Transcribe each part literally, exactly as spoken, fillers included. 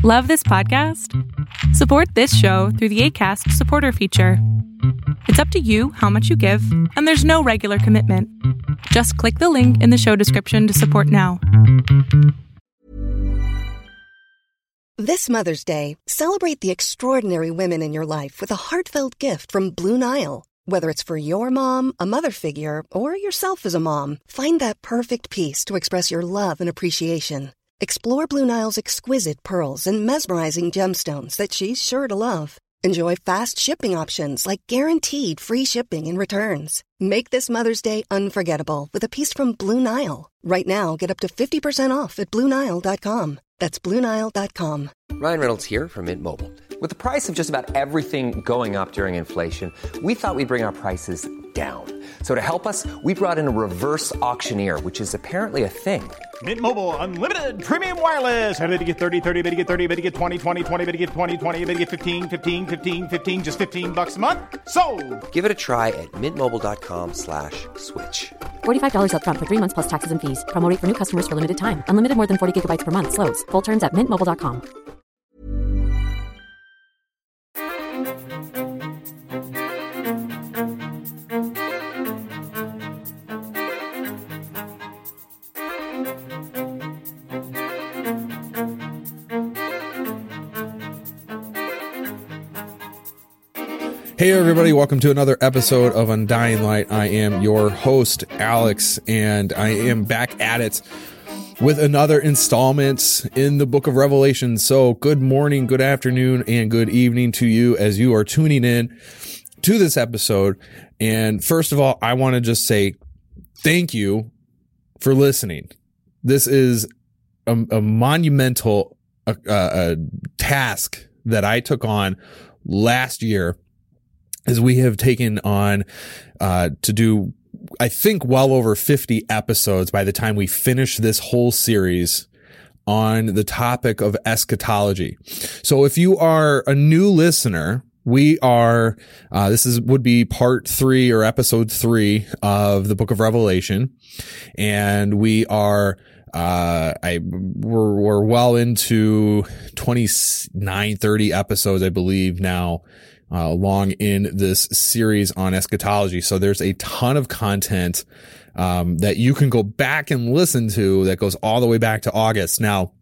Love this podcast? Support this show through the Acast supporter feature. It's up to you how much you give, and there's no regular commitment. Just click the link in the show description to support now. This Mother's Day, celebrate the extraordinary women in your life with a heartfelt gift from Blue Nile. Whether it's for your mom, a mother figure, or yourself as a mom, find that perfect piece to express your love and appreciation. Explore Blue Nile's exquisite pearls and mesmerizing gemstones that she's sure to love. Enjoy fast shipping options like guaranteed free shipping and returns. Make this Mother's Day unforgettable with a piece from Blue Nile. Right now, get up to fifty percent off at Blue Nile dot com. That's Blue Nile dot com. Ryan Reynolds here from Mint Mobile. With the price of just about everything going up during inflation, we thought we'd bring our prices down. So to help us, we brought in a reverse auctioneer, which is apparently a thing. Mint Mobile Unlimited Premium Wireless. How to get thirty, thirty, how to get thirty, how to get twenty, twenty, twenty, how to get twenty, twenty, how to get fifteen, fifteen, fifteen, fifteen, just fifteen bucks a month? Sold! Give it a try at mintmobile.com slash switch. forty-five dollars up front for three months plus taxes and fees. Promo rate for new customers for limited time. Unlimited more than forty gigabytes per month. Slows full terms at mint mobile dot com. Hey everybody, welcome to another episode of Undying Light. I am your host, Alex, and I am back at it with another installment in the book of Revelation. So good morning, good afternoon, and good evening to you as you are tuning in to this episode. And first of all, I want to just say thank you for listening. This is a, a monumental uh, uh, task that I took on last year, as we have taken on uh to do, I think, well over fifty episodes by the time we finish this whole series on the topic of eschatology. So if you are a new listener, we are, uh, this is, would be part three or episode three of the book of Revelation. And we are, uh, I, we're, we're well into twenty-nine, thirty episodes, I believe now. Uh, along in this series on eschatology. So there's a ton of content um, that you can go back and listen to that goes all the way back to August. Now,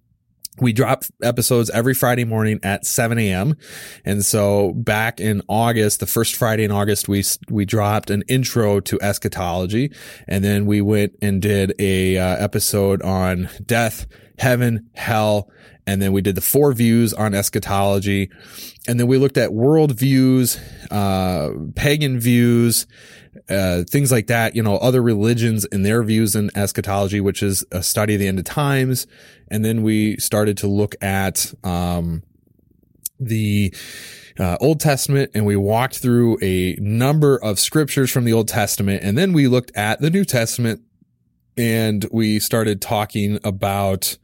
we drop episodes every Friday morning at seven a.m. And so back in August, the first Friday in August, we we dropped an intro to eschatology. And then we went and did a uh, episode on death, heaven, hell. And then we did the four views on eschatology. And then we looked at world views, uh, pagan views, uh, things like that, you know, other religions and their views in eschatology, which is a study of the end of times. And then we started to look at, um, the, uh, Old Testament, and we walked through a number of scriptures from the Old Testament. And then we looked at the New Testament, and we started talking about,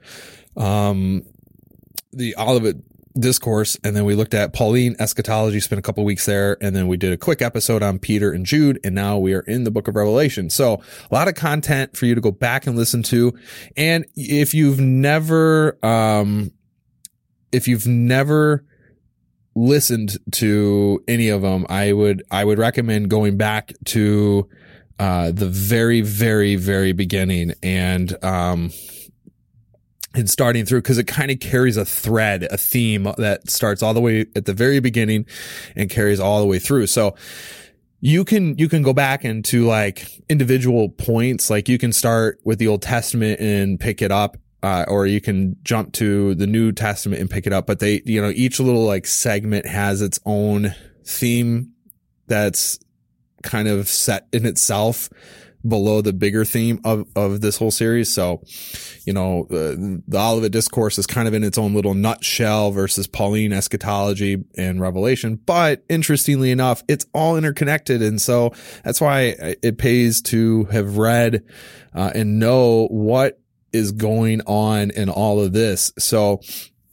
um, the Olivet Discourse, and then we looked at Pauline eschatology, spent a couple weeks there, and then we did a quick episode on Peter and Jude, and now we are in the book of Revelation. So a lot of content for you to go back and listen to. And if you've never, um, if you've never listened to any of them, I would, I would recommend going back to, uh, the very, very, very beginning and, um, and starting through, because it kind of carries a thread, a theme that starts all the way at the very beginning and carries all the way through. So you can, you can go back into like individual points. Like you can start with the Old Testament and pick it up, uh, or you can jump to the New Testament and pick it up. But they, you know, each little like segment has its own theme that's kind of set in itself below the bigger theme of, of this whole series. So, you know, uh, the Olivet Discourse is kind of in its own little nutshell versus Pauline eschatology and Revelation. But interestingly enough, it's all interconnected. And so that's why it pays to have read uh, and know what is going on in all of this. So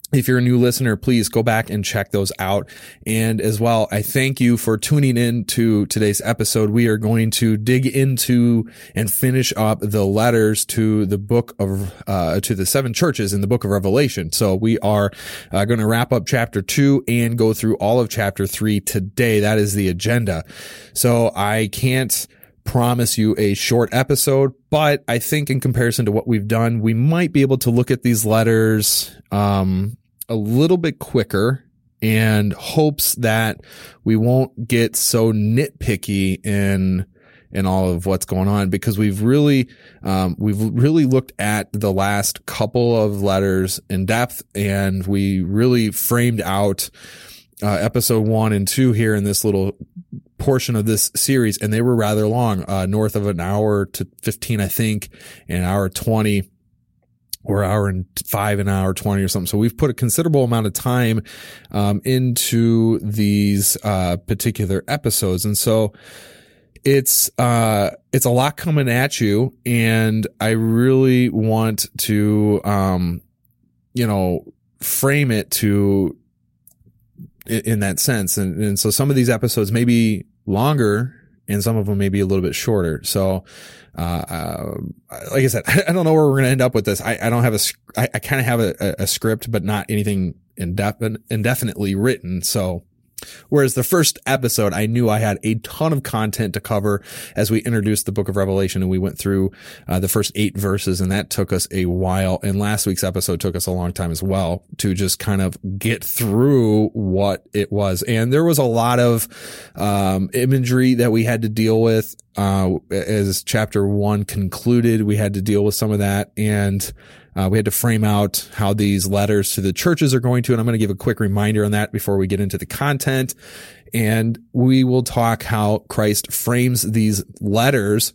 If you're a new listener, please go back and check those out. And as well, I thank you for tuning in to today's episode. We are going to dig into and finish up the letters to the book of, uh, to the seven churches in the book of Revelation. So we are uh, going to wrap up chapter two and go through all of chapter three today. That is the agenda. So I can't promise you a short episode, but I think in comparison to what we've done, we might be able to look at these letters um, a little bit quicker, and hopes that we won't get so nitpicky in in all of what's going on, because we've really um, we've really looked at the last couple of letters in depth, and we really framed out uh, episode one and two here in this little portion of this series, and they were rather long, uh, north of an hour to fifteen, I think, an hour twenty, or hour and five, an hour twenty or something. So we've put a considerable amount of time um, into these uh, particular episodes, and so it's uh, it's a lot coming at you, and I really want to um, you know frame it to in that sense. And, and so some of these episodes may be longer and some of them may be a little bit shorter. So, uh, uh like I said, I don't know where we're going to end up with this. I, I don't have a, I, I kind of have a, a script, but not anything indefinite, indefinitely written. So, whereas the first episode, I knew I had a ton of content to cover as we introduced the book of Revelation, and we went through uh, the first eight verses, and that took us a while. And last week's episode took us a long time as well to just kind of get through what it was. And there was a lot of um, imagery that we had to deal with. Uh, as chapter one concluded, we had to deal with some of that, and Uh, we had to frame out how these letters to the churches are going to, and I'm going to give a quick reminder on that before we get into the content. And we will talk how Christ frames these letters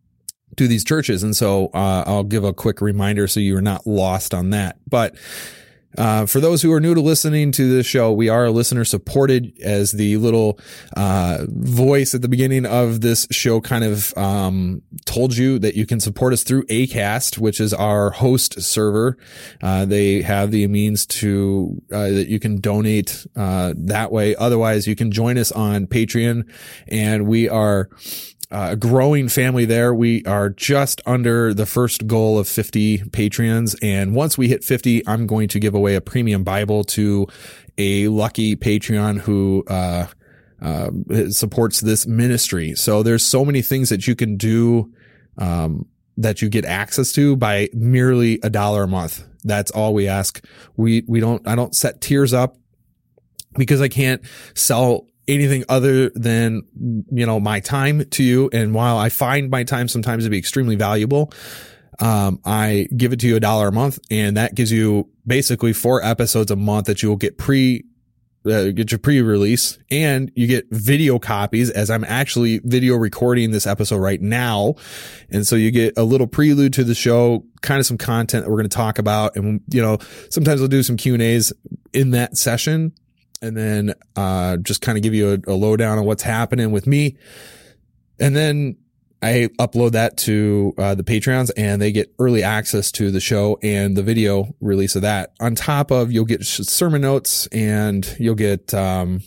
to these churches. And so uh, I'll give a quick reminder so you're not lost on that. But Uh, for those who are new to listening to this show, we are listener supported, as the little uh, voice at the beginning of this show kind of um, told you, that you can support us through Acast, which is our host server. Uh, they have the means to uh, that you can donate uh, that way. Otherwise, you can join us on Patreon, and we are Uh, a growing family there. We are just under the first goal of fifty Patreons. And once we hit fifty, I'm going to give away a premium Bible to a lucky Patreon who, uh, uh, supports this ministry. So there's so many things that you can do, um, that you get access to by merely a dollar a month. That's all we ask. We, we don't, I don't set tiers up because I can't sell anything other than, you know, my time to you. And while I find my time sometimes to be extremely valuable, um, I give it to you a dollar a month, and that gives you basically four episodes a month that you will get pre, uh, get your pre-release, and you get video copies, as I'm actually video recording this episode right now. And so you get a little prelude to the show, kind of some content that we're going to talk about. And, you know, sometimes we'll do some Q and A's in that session, and then uh just kind of give you a, a lowdown on what's happening with me. And then I upload that to uh the Patreons, and they get early access to the show and the video release of that. On top of, you'll get sermon notes, and you'll get um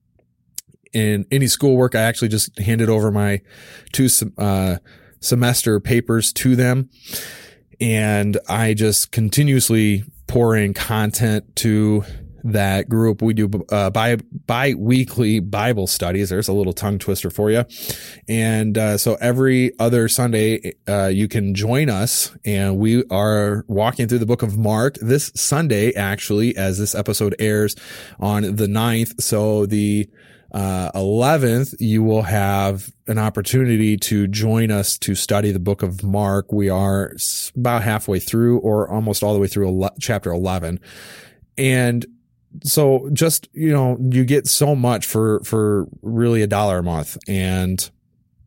in any schoolwork. I actually just handed over my two uh semester papers to them, and I just continuously pour in content to that group. We do uh, bi bi-weekly Bible studies. There's a little tongue twister for you. And uh, so every other Sunday, uh, you can join us, and we are walking through the book of Mark this Sunday, actually, as this episode airs on the ninth. So the uh, eleventh, you will have an opportunity to join us to study the book of Mark. We are about halfway through, or almost all the way through chapter eleven. And so just, you know, you get so much for, for really a dollar a month. And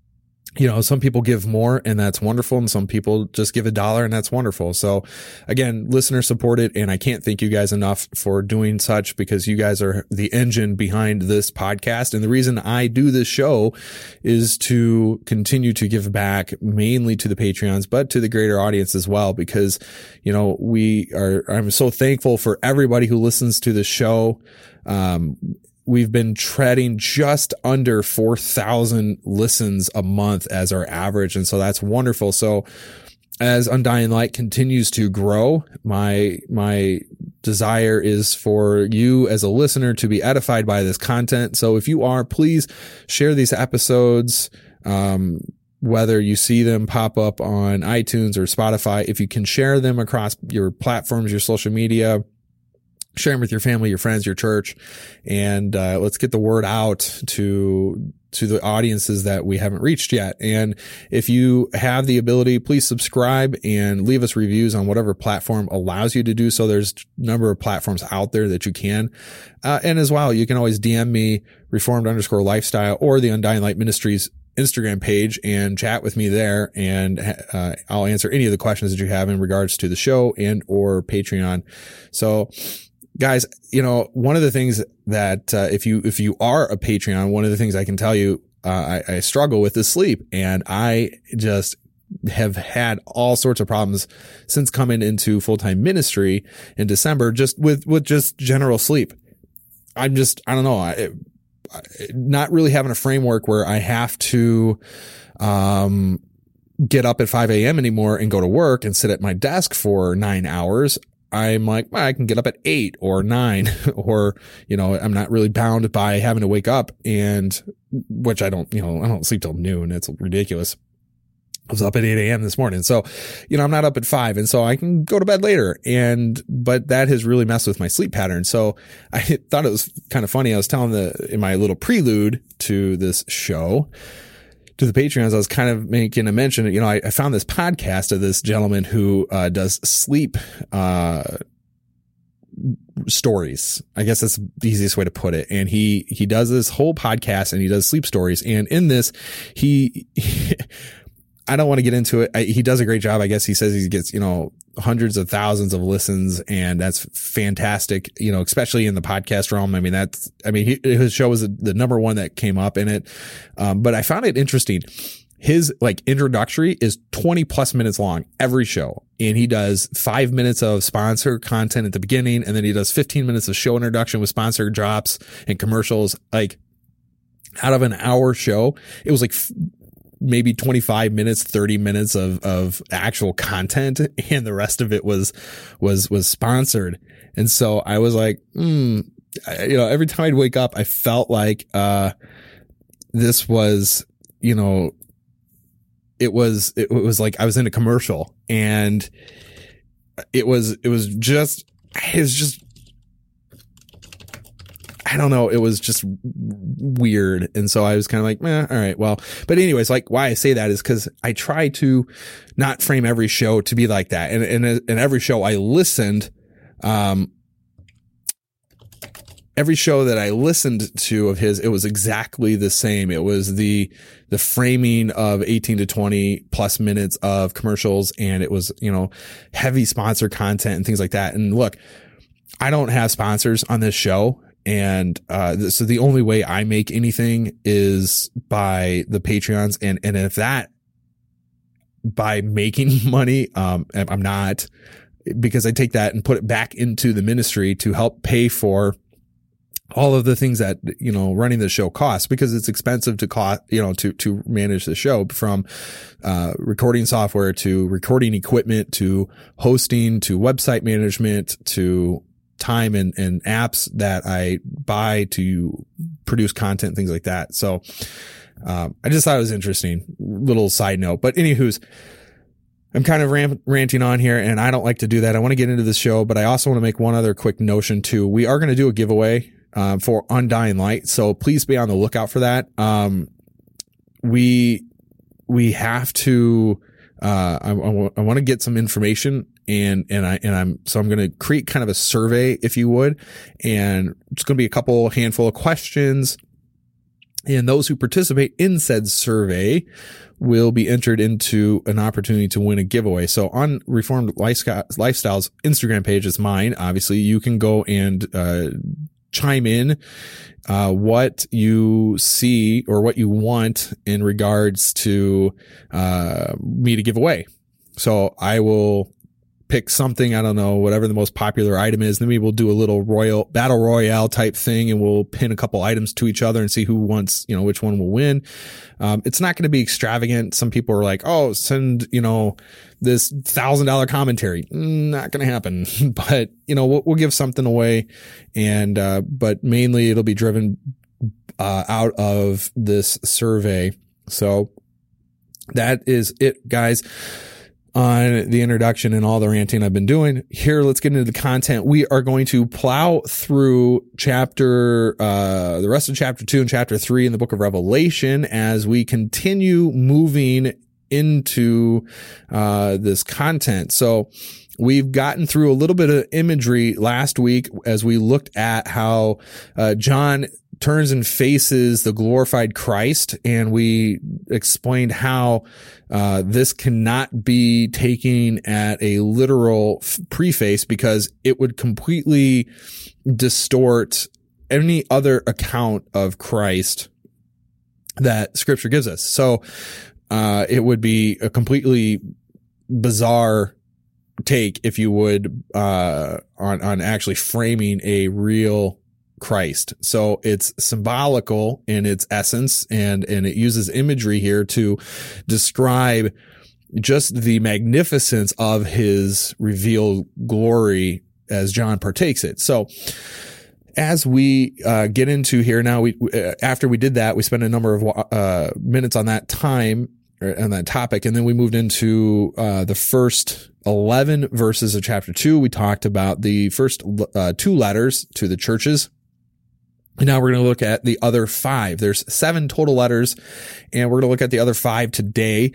you know, some people give more and that's wonderful. And some people just give a dollar and that's wonderful. So again, listener supported. And I can't thank you guys enough for doing such, because you guys are the engine behind this podcast. And the reason I do this show is to continue to give back mainly to the Patreons, but to the greater audience as well, because, you know, we are, I'm so thankful for everybody who listens to the show. Um, We've been treading just under four thousand listens a month as our average. And so that's wonderful. So as Undying Light continues to grow, my, my desire is for you as a listener to be edified by this content. So if you are, please share these episodes. Um, whether you see them pop up on iTunes or Spotify, if you can share them across your platforms, your social media, share them with your family, your friends, your church, and uh, let's get the word out to to the audiences that we haven't reached yet. And if you have the ability, please subscribe and leave us reviews on whatever platform allows you to do so. There's a number of platforms out there that you can. Uh, and as well, you can always D M me, Reformed underscore lifestyle, or the Undying Light Ministries Instagram page and chat with me there. And uh, I'll answer any of the questions that you have in regards to the show and or Patreon. So guys, you know, one of the things that, uh, if you, if you are a Patreon, one of the things I can tell you, uh, I, I struggle with is sleep. And I just have had all sorts of problems since coming into full-time ministry in December, just with, with just general sleep. I'm just, I don't know, I, I, not really having a framework where I have to, um, get up at five a.m. anymore and go to work and sit at my desk for nine hours. I'm like, well, I can get up at eight or nine, or, you know, I'm not really bound by having to wake up, and which I don't, you know, I don't sleep till noon. It's ridiculous. I was up at eight a.m. this morning. So, you know, I'm not up at five, and so I can go to bed later. And, but that has really messed with my sleep pattern. So I thought it was kind of funny. I was telling the, in my little prelude to this show, to the Patreons, I was kind of making a mention, you know, I, I found this podcast of this gentleman who uh, does sleep uh, stories. I guess that's the easiest way to put it. And he, he does this whole podcast and he does sleep stories. And in this, he, he I don't want to get into it. I, he does a great job. I guess he says he gets, you know, hundreds of thousands of listens, and that's fantastic, you know, especially in the podcast realm. I mean, that's, I mean, he, his show was the, the number one that came up in it. Um, but I found it interesting. His like introductory is twenty plus minutes long every show. And he does five minutes of sponsor content at the beginning. And then he does fifteen minutes of show introduction with sponsor drops and commercials. Like out of an hour show, it was like f- maybe twenty-five minutes, thirty minutes of, of actual content. And the rest of it was, was, was sponsored. And so I was like, hmm, you know, every time I'd wake up, I felt like, uh, this was, you know, it was, it was like I was in a commercial, and it was, it was just, it was just, I don't know. It was just weird. And so I was kind of like, eh, all right, well, but anyways, like why I say that is because I try to not frame every show to be like that. And, and, and every show I listened, um, every show that I listened to of his, it was exactly the same. It was the, the framing of eighteen to twenty plus minutes of commercials. And it was, you know, heavy sponsor content and things like that. And look, I don't have sponsors on this show. And, uh, so the only way I make anything is by the Patreons. And, and if that by making money, um, I'm not, because I take that and put it back into the ministry to help pay for all of the things that, you know, running the show costs, because it's expensive to cost, you know, to, to manage the show, from, uh, recording software to recording equipment to hosting to website management to time and, and apps that I buy to produce content, things like that. So, um, I just thought it was interesting. Little side note, but anywho's, I'm kind of rant, ranting on here, and I don't like to do that. I want to get into this show, but I also want to make one other quick notion too. We are going to do a giveaway, um, for Undying Light. So please be on the lookout for that. Um, we, we have to, uh, I, I, w- I want to get some information, and, and I, and I'm, so I'm going to create kind of a survey, if you would, and it's going to be a couple handful of questions. And those who participate in said survey will be entered into an opportunity to win a giveaway. So on Reformed Lifestyles Instagram page, it's mine. Obviously, you can go and uh chime in uh what you see or what you want in regards to uh me to give away. So I will pick something, I don't know, whatever the most popular item is. Then we will do a little royal battle royale type thing, and we'll pin a couple items to each other and see who wants, you know, which one will win. Um, it's not going to be extravagant. Some people are like, oh, send, you know, this thousand dollar commentary. Not going to happen, but you know, we'll, we'll give something away. And, uh, but mainly it'll be driven, uh, out of this survey. So that is it, guys, on the introduction and all the ranting I've been doing. Here, let's get into the content. We are going to plow through chapter, uh, the rest of chapter two and chapter three in the book of Revelation as we continue moving into, uh, this content. So we've gotten through a little bit of imagery last week as we looked at how, uh, John turns and faces the glorified Christ, and we explained how uh this cannot be taken at a literal preface because it would completely distort any other account of Christ that Scripture gives us. So uh it would be a completely bizarre take, if you would, uh on on actually framing a real Christ. So it's symbolical in its essence, and, and it uses imagery here to describe just the magnificence of his revealed glory as John partakes it. So as we uh, get into here now, we, uh, after we did that, we spent a number of uh, minutes on that time, or on that topic. And then we moved into uh, the first eleven verses of chapter two. We talked about the first uh, two letters to the churches. And now we're going to look at the other five. There's seven total letters, and we're going to look at the other five today.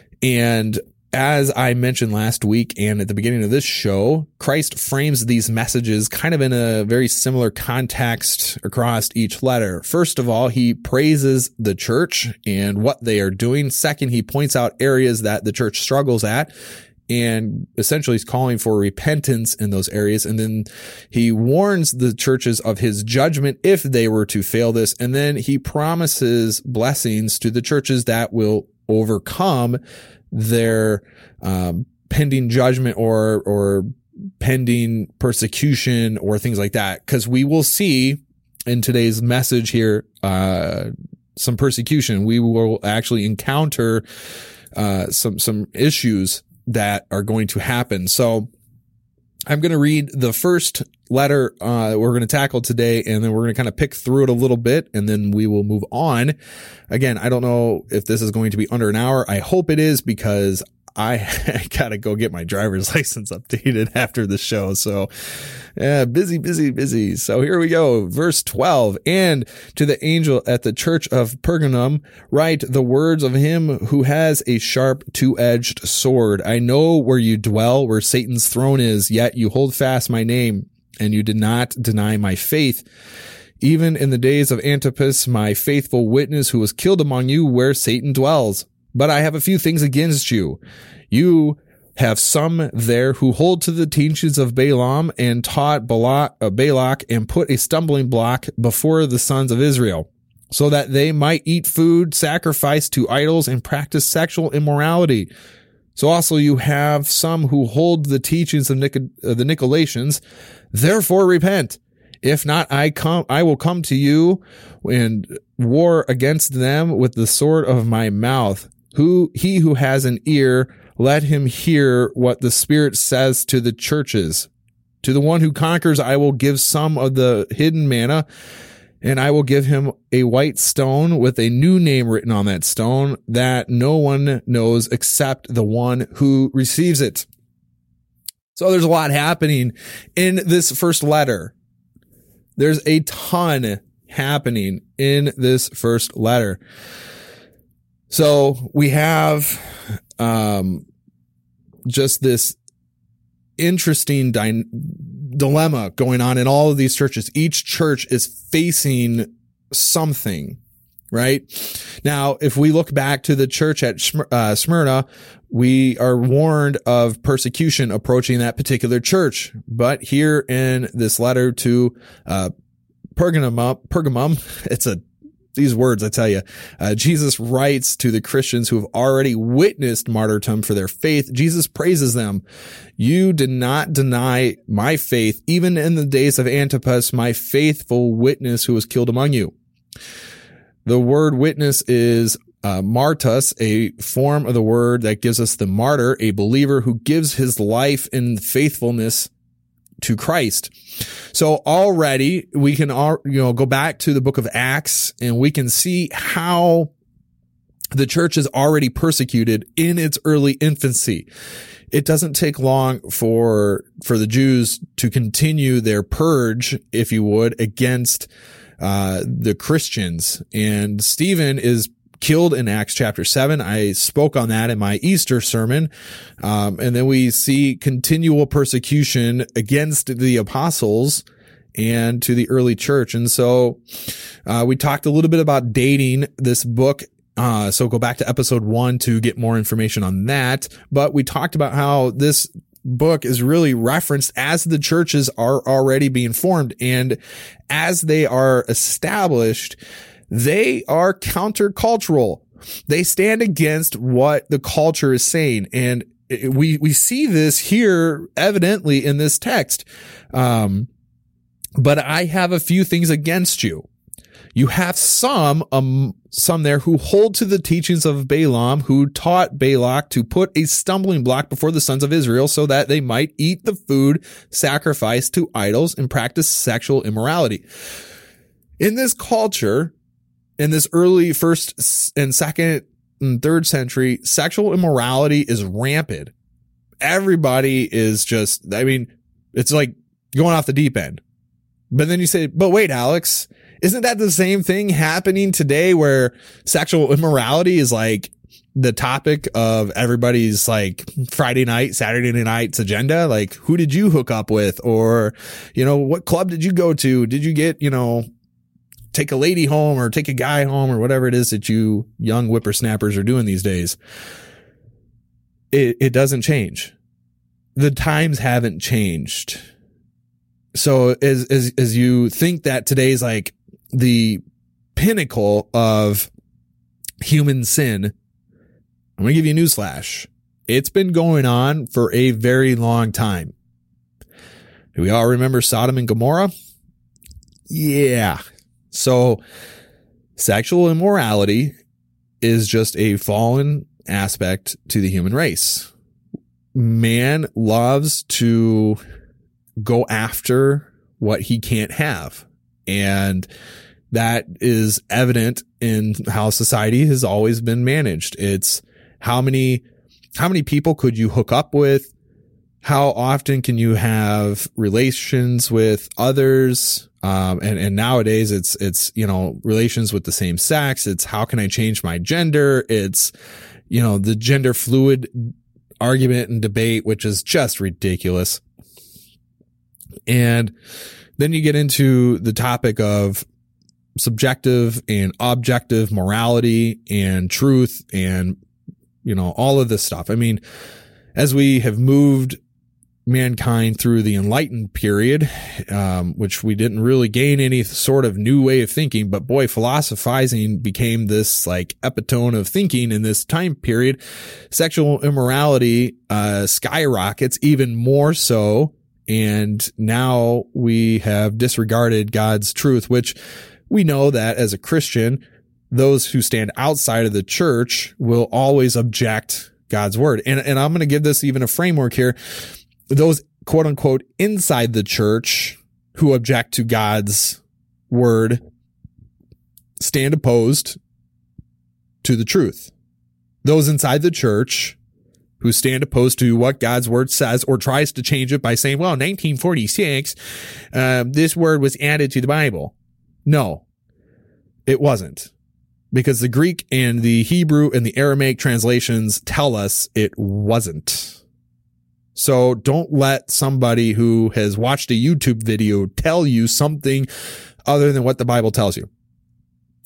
And as I mentioned last week and at the beginning of this show, Christ frames these messages kind of in a very similar context across each letter. First of all, he praises the church and what they are doing. Second, he points out areas that the church struggles at, and essentially he's calling for repentance in those areas. And then he warns the churches of his judgment if they were to fail this. And then he promises blessings to the churches that will overcome their um, pending judgment or or pending persecution or things like that. Because we will see in today's message here uh, some persecution. We will actually encounter uh, some some issues that are going to happen. So I'm going to read the first letter uh we're going to tackle today, and then we're going to kind of pick through it a little bit, and then we will move on. Again, I don't know if this is going to be under an hour. I hope it is, because I got to go get my driver's license updated after the show. So yeah, busy, busy, busy. So here we go. Verse twelve. And to the angel at the church of Pergamum, write the words of him who has a sharp two-edged sword. I know where you dwell, where Satan's throne is, yet you hold fast my name, and you did not deny my faith, even in the days of Antipas, my faithful witness, who was killed among you, where Satan dwells. But I have a few things against you. You have some there who hold to the teachings of Balaam and taught Balak, uh, Balak and put a stumbling block before the sons of Israel, so that they might eat food sacrificed to idols and practice sexual immorality. So also you have some who hold the teachings of Nico, uh, the Nicolaitans. Therefore repent. If not, I come, I will come to you and war against them with the sword of my mouth. Who, he who has an ear, let him hear what the Spirit says to the churches. To the one who conquers, I will give some of the hidden manna, and I will give him a white stone with a new name written on that stone that no one knows except the one who receives it. So there's a lot happening in this first letter. There's a ton happening in this first letter. So we have um, just this interesting dy- dilemma going on in all of these churches. Each church is facing something. right? Now, if we look back to the church at uh, Smyrna, we are warned of persecution approaching that particular church. But here in this letter to uh, Pergamum, Pergamum, it's a these words, I tell you, uh, Jesus writes to the Christians who have already witnessed martyrdom for their faith. Jesus praises them. You did not deny my faith, even in the days of Antipas, my faithful witness who was killed among you. The word witness is uh, martus, a form of the word that gives us the martyr, a believer who gives his life in faithfulness to Christ. So already we can, you know, go back to the book of Acts and we can see how the church is already persecuted in its early infancy. It doesn't take long for, for the Jews to continue their purge, if you would, against, uh, the Christians. And Stephen is killed in Acts chapter seven. I spoke on that in my Easter sermon. Um, and then we see continual persecution against the apostles and to the early church. And so, uh, we talked a little bit about dating this book. Uh, so go back to episode one to get more information on that. But we talked about how this book is really referenced as the churches are already being formed, and as they are established, they are countercultural. They stand against what the culture is saying. And we, we see this here evidently in this text. Um, but I have a few things against you. You have some, um, some there who hold to the teachings of Balaam, who taught Balak to put a stumbling block before the sons of Israel so that they might eat the food sacrificed to idols and practice sexual immorality. In this culture, in this early first and second and third century, sexual immorality is rampant. Everybody is just, I mean, it's like going off the deep end. But then you say, but wait, Alex, isn't that the same thing happening today where sexual immorality is like the topic of everybody's like Friday night, Saturday night's agenda? Like, who did you hook up with? Or, you know, what club did you go to? Did you get, you know, take a lady home or take a guy home or whatever it is that you young whippersnappers are doing these days? It, it doesn't change. The times haven't changed. So as, as, as you think that today's like the pinnacle of human sin, I'm going to give you a newsflash. It's been going on for a very long time. Do we all remember Sodom and Gomorrah? Yeah. So sexual immorality is just a fallen aspect to the human race. Man loves to go after what he can't have. And that is evident in how society has always been managed. It's how many, how many people could you hook up with? How often can you have relations with others? Um, and, and nowadays it's, it's, you know, relations with the same sex. It's how can I change my gender? It's, you know, the gender fluid argument and debate, which is just ridiculous. And then you get into the topic of subjective and objective morality and truth and, you know, all of this stuff. I mean, as we have moved mankind through the enlightened period, um, which we didn't really gain any sort of new way of thinking, but boy, philosophizing became this like epitome of thinking in this time period. Sexual immorality, uh, skyrockets even more so. And now we have disregarded God's truth, which we know that as a Christian, those who stand outside of the church will always object God's word. And, and I'm going to give this even a framework here. Those quote unquote inside the church who object to God's word stand opposed to the truth. Those inside the church who stand opposed to what God's word says or tries to change it by saying, well, nineteen forty-six, uh, this word was added to the Bible. No, it wasn't. Because the Greek and the Hebrew and the Aramaic translations tell us it wasn't. So don't let somebody who has watched a YouTube video tell you something other than what the Bible tells you.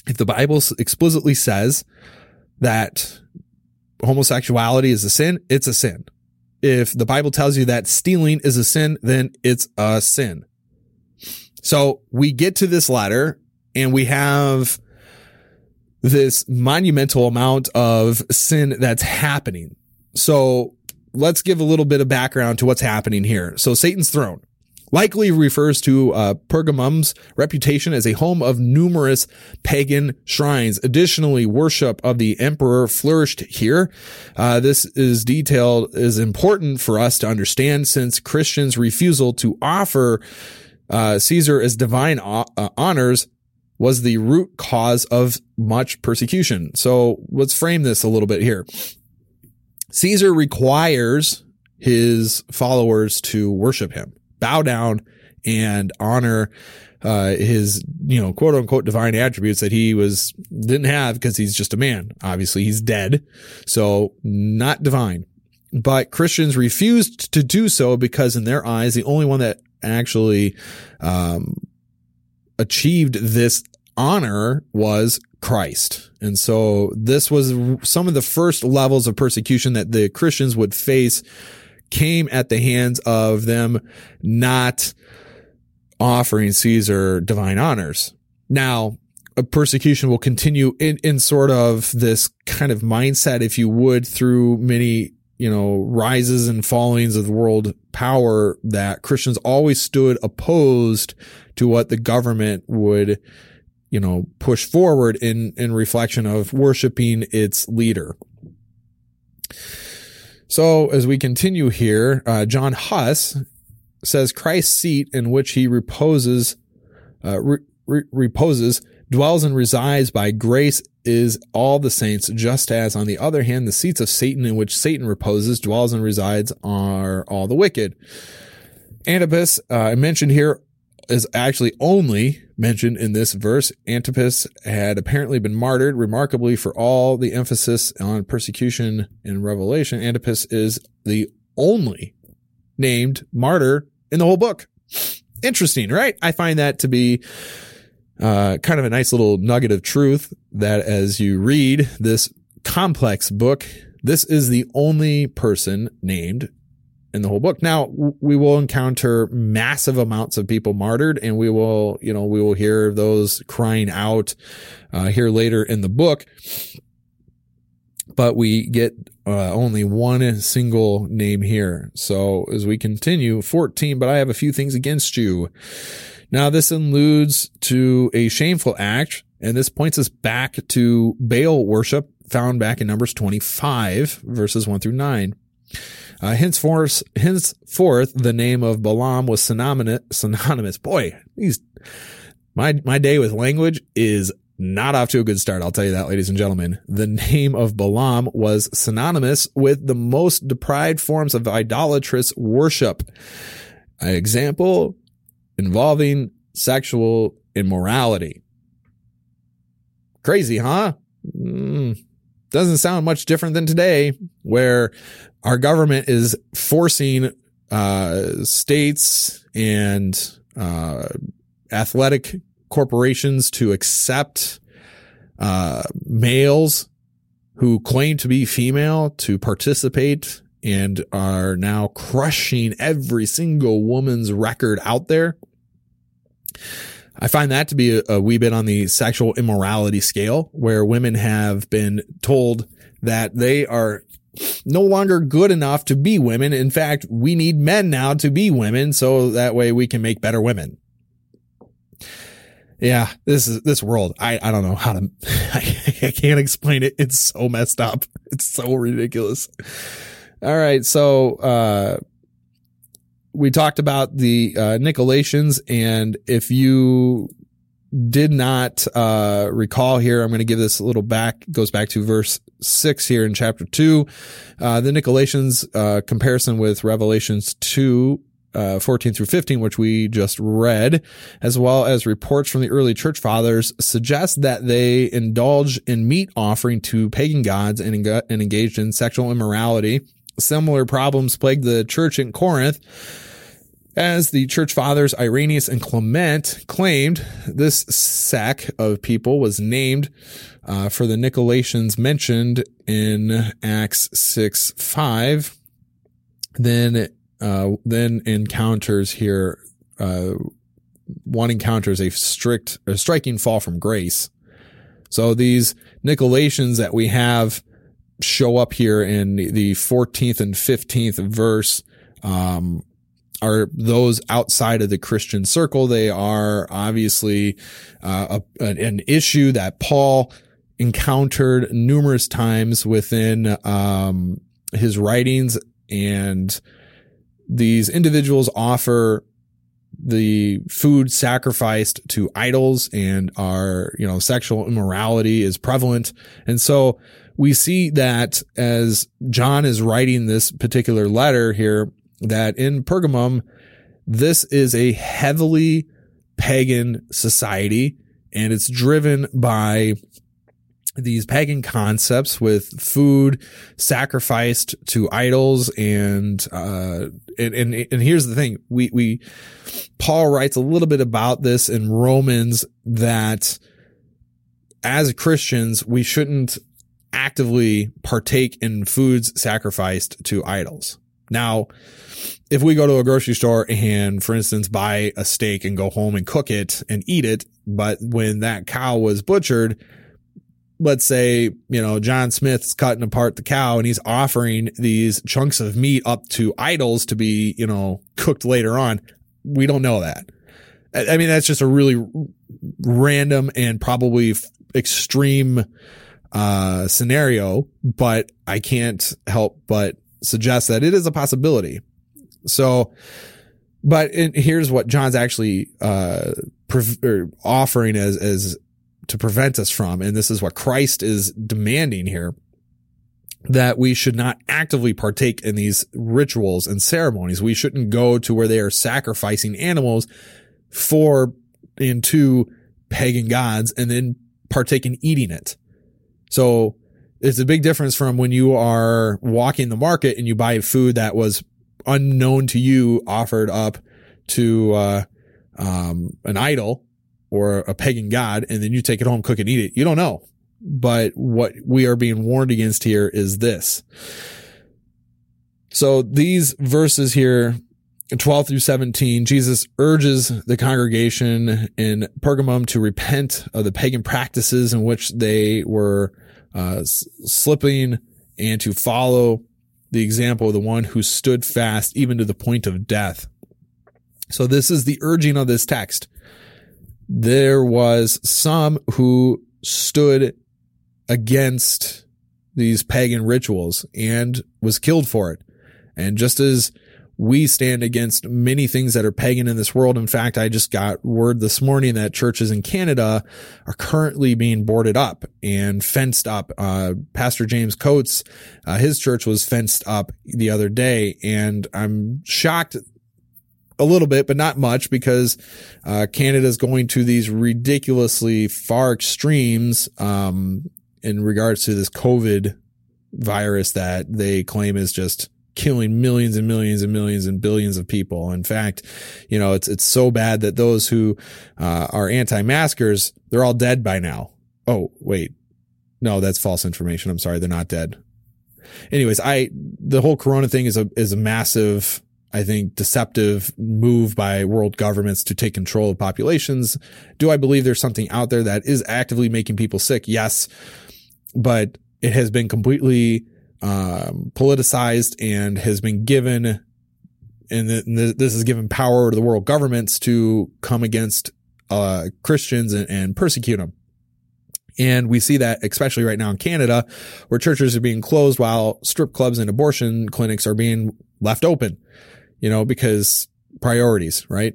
If the Bible explicitly says that homosexuality is a sin, it's a sin. If the Bible tells you that stealing is a sin, then it's a sin. So we get to this letter and we have this monumental amount of sin that's happening. So let's give a little bit of background to what's happening here. So Satan's throne likely refers to uh, Pergamum's reputation as a home of numerous pagan shrines. Additionally, worship of the emperor flourished here. Uh, this is detailed is important for us to understand, since Christians' refusal to offer uh, Caesar as divine o- uh, honors was the root cause of much persecution. So let's frame this a little bit here. Caesar requires his followers to worship him, bow down, and honor uh, his, you know, quote unquote divine attributes that he was didn't have because he's just a man. Obviously, he's dead, so not divine. But Christians refused to do so because, in their eyes, the only one that actually um, achieved this honor was Christ. And so this was some of the first levels of persecution that the Christians would face, came at the hands of them not offering Caesar divine honors. Now, a persecution will continue in, in sort of this kind of mindset, if you would, through many, you know, rises and fallings of the world power, that Christians always stood opposed to what the government would, you know, push forward in, in reflection of worshiping its leader. So as we continue here, uh, John Huss says Christ's seat in which he reposes, uh, re- re- reposes, dwells and resides by grace is all the saints, just as, on the other hand, the seats of Satan in which Satan reposes, dwells and resides are all the wicked. Antipas, uh, I mentioned here, is actually only mentioned in this verse. Antipas had apparently been martyred. Remarkably, for all the emphasis on persecution in Revelation, Antipas is the only named martyr in the whole book. Interesting, right? I find that to be uh, kind of a nice little nugget of truth, that as you read this complex book, this is the only person named in the whole book. Now, we will encounter massive amounts of people martyred, and we will, you know, we will hear those crying out uh, here later in the book. But we get uh, only one single name here. So as we continue, fourteen, but I have a few things against you. Now, this alludes to a shameful act, and this points us back to Baal worship found back in Numbers twenty-five, verses one through nine. Uh, henceforth, henceforth, the name of Balaam was synonymous. synonymous. Boy, these, my, my day with language is not off to a good start. I'll tell you that, ladies and gentlemen. The name of Balaam was synonymous with the most depraved forms of idolatrous worship. An example involving sexual immorality. Crazy, huh? Mm. Doesn't sound much different than today, where our government is forcing uh, states and uh, athletic corporations to accept uh, males who claim to be female to participate, and are now crushing every single woman's record out there. I find that to be a, a wee bit on the sexual immorality scale, where women have been told that they are no longer good enough to be women. In fact, we need men now to be women, so that way we can make better women. Yeah, this is this world. I, I don't know how to, I, I can't explain it. It's so messed up. It's so ridiculous. All right. So, uh, we talked about the uh, Nicolaitans, and if you did not uh, recall here, I'm going to give this a little back, goes back to verse six here in chapter two. Uh, the Nicolaitans uh, comparison with Revelations two, uh, fourteen through fifteen, which we just read, as well as reports from the early church fathers, suggest that they indulged in meat offering to pagan gods and, en- and engaged in sexual immorality. Similar problems plagued the church in Corinth. As the church fathers Irenaeus and Clement claimed, this sect of people was named uh, for the Nicolaitans mentioned in Acts six five. Then, uh, then encounters here, uh, one encounters a strict, a striking fall from grace. So these Nicolaitans that we have show up here in the fourteenth and fifteenth verse, um, are those outside of the Christian circle. They are obviously uh, a, an issue that Paul encountered numerous times within um, his writings, and these individuals offer the food sacrificed to idols, and are, you know, sexual immorality is prevalent. And so we see that as John is writing this particular letter here, that in Pergamum, this is a heavily pagan society, and it's driven by these pagan concepts with food sacrificed to idols. And, uh, and, and, and here's the thing. We, we, Paul writes a little bit about this in Romans, that as Christians, we shouldn't actively partake in foods sacrificed to idols. Now, if we go to a grocery store and, for instance, buy a steak and go home and cook it and eat it, but when that cow was butchered, let's say, you know, John Smith's cutting apart the cow and he's offering these chunks of meat up to idols to be, you know, cooked later on. We don't know that. I mean, that's just a really random and probably f- extreme uh, scenario, but I can't help but suggest that it is a possibility. So, but in, here's what John's actually uh, pre- or offering as as to prevent us from, and this is what Christ is demanding here, that we should not actively partake in these rituals and ceremonies. We shouldn't go to where they are sacrificing animals for and to pagan gods and then partake in eating it. So it's a big difference from when you are walking the market and you buy food that was unknown to you, offered up to uh, um, an idol or a pagan god, and then you take it home, cook it, eat it. You don't know. But what we are being warned against here is this. So these verses here, twelve through seventeen, Jesus urges the congregation in Pergamum to repent of the pagan practices in which they were uh, slipping, and to follow the example of the one who stood fast even to the point of death. So this is the urging of this text. There was some who stood against these pagan rituals and was killed for it. And just as we stand against many things that are pagan in this world, in fact, I just got word this morning that churches in Canada are currently being boarded up and fenced up. Uh, Pastor James Coates, uh, his church was fenced up the other day, and I'm shocked a little bit, but not much, because uh, Canada is going to these ridiculously far extremes um, in regards to this COVID virus that they claim is just killing millions and millions and millions and billions of people. In fact, you know, it's it's so bad that those who uh, are anti-maskers, they're all dead by now. Oh, wait. No, that's false information. I'm sorry. They're not dead. Anyways, I the whole corona thing is a is a massive, I think, deceptive move by world governments to take control of populations. Do I believe there's something out there that is actively making people sick? Yes. But it has been completely um, politicized and has been given, and th- this has given power to the world governments to come against uh, Christians and, and persecute them. And we see that especially right now in Canada, where churches are being closed while strip clubs and abortion clinics are being left open. You know, because priorities, right?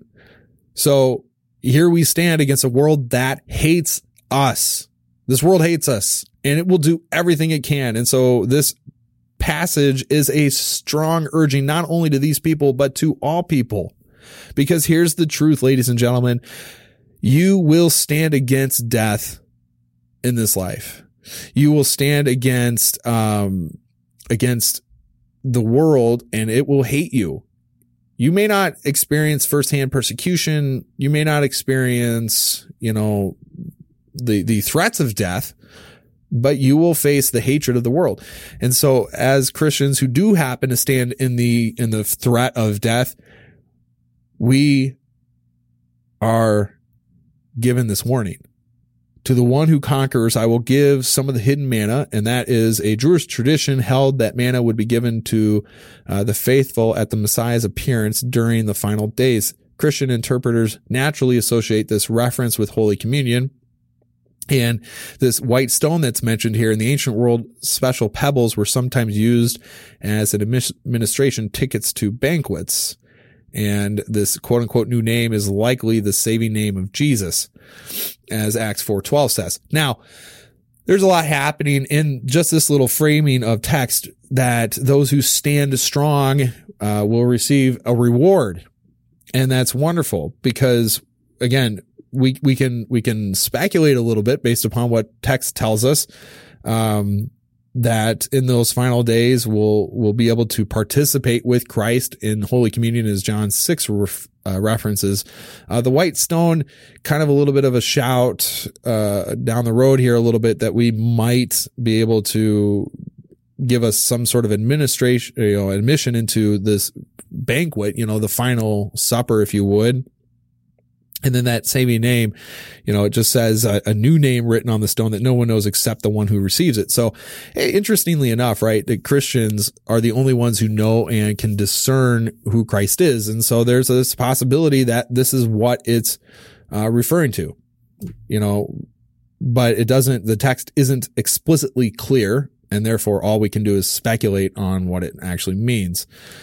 So here we stand against a world that hates us. This world hates us, and it will do everything it can. And so this passage is a strong urging, not only to these people, but to all people. Because here's the truth, ladies and gentlemen. You will stand against death in this life. You will stand against, um, against the world, and it will hate you. You may not experience firsthand persecution. You may not experience, you know, the, the threats of death, but you will face the hatred of the world. And so as Christians who do happen to stand in the, in the threat of death, we are given this warning. To the one who conquers, I will give some of the hidden manna, and that is a Jewish tradition held that manna would be given to uh, the faithful at the Messiah's appearance during the final days. Christian interpreters naturally associate this reference with Holy Communion. And this white stone that's mentioned here in the ancient world, special pebbles were sometimes used as an administration tickets to banquets. And this quote unquote new name is likely the saving name of Jesus, as Acts four twelve says. Now, there's a lot happening in just this little framing of text, that those who stand strong uh, will receive a reward. And that's wonderful because, again, we, we can, we can speculate a little bit based upon what text tells us, um, that in those final days we'll, we'll be able to participate with Christ in Holy Communion, as John six ref, uh, references. Uh, the white stone, kind of a little bit of a shout, uh, down the road here a little bit, that we might be able to give us some sort of administration, you know, admission into this banquet, you know, the final supper, if you would. And then that saving name, you know, it just says a, a new name written on the stone that no one knows except the one who receives it. So, hey, interestingly enough, right, that Christians are the only ones who know and can discern who Christ is. And so there's this possibility that this is what it's uh, referring to, you know, but it doesn't, the text isn't explicitly clear, and therefore all we can do is speculate on what it actually means.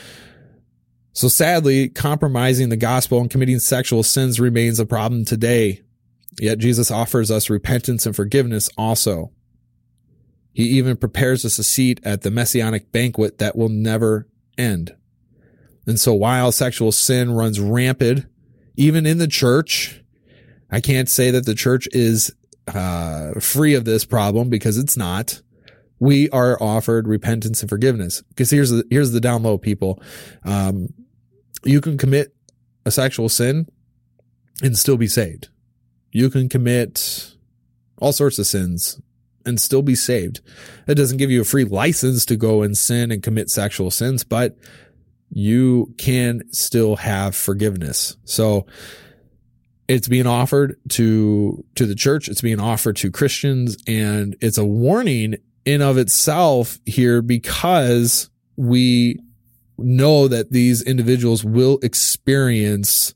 So sadly, compromising the gospel and committing sexual sins remains a problem today. Yet Jesus offers us repentance and forgiveness also. He even prepares us a seat at the messianic banquet that will never end. And so while sexual sin runs rampant, even in the church, I can't say that the church is uh, free of this problem, because it's not. We are offered repentance and forgiveness. Because here's the, here's the down low, people. Um, You can commit a sexual sin and still be saved. You can commit all sorts of sins and still be saved. That doesn't give you a free license to go and sin and commit sexual sins, but you can still have forgiveness. So it's being offered to, to the church. It's being offered to Christians, and it's a warning in of itself here, because we know that these individuals will experience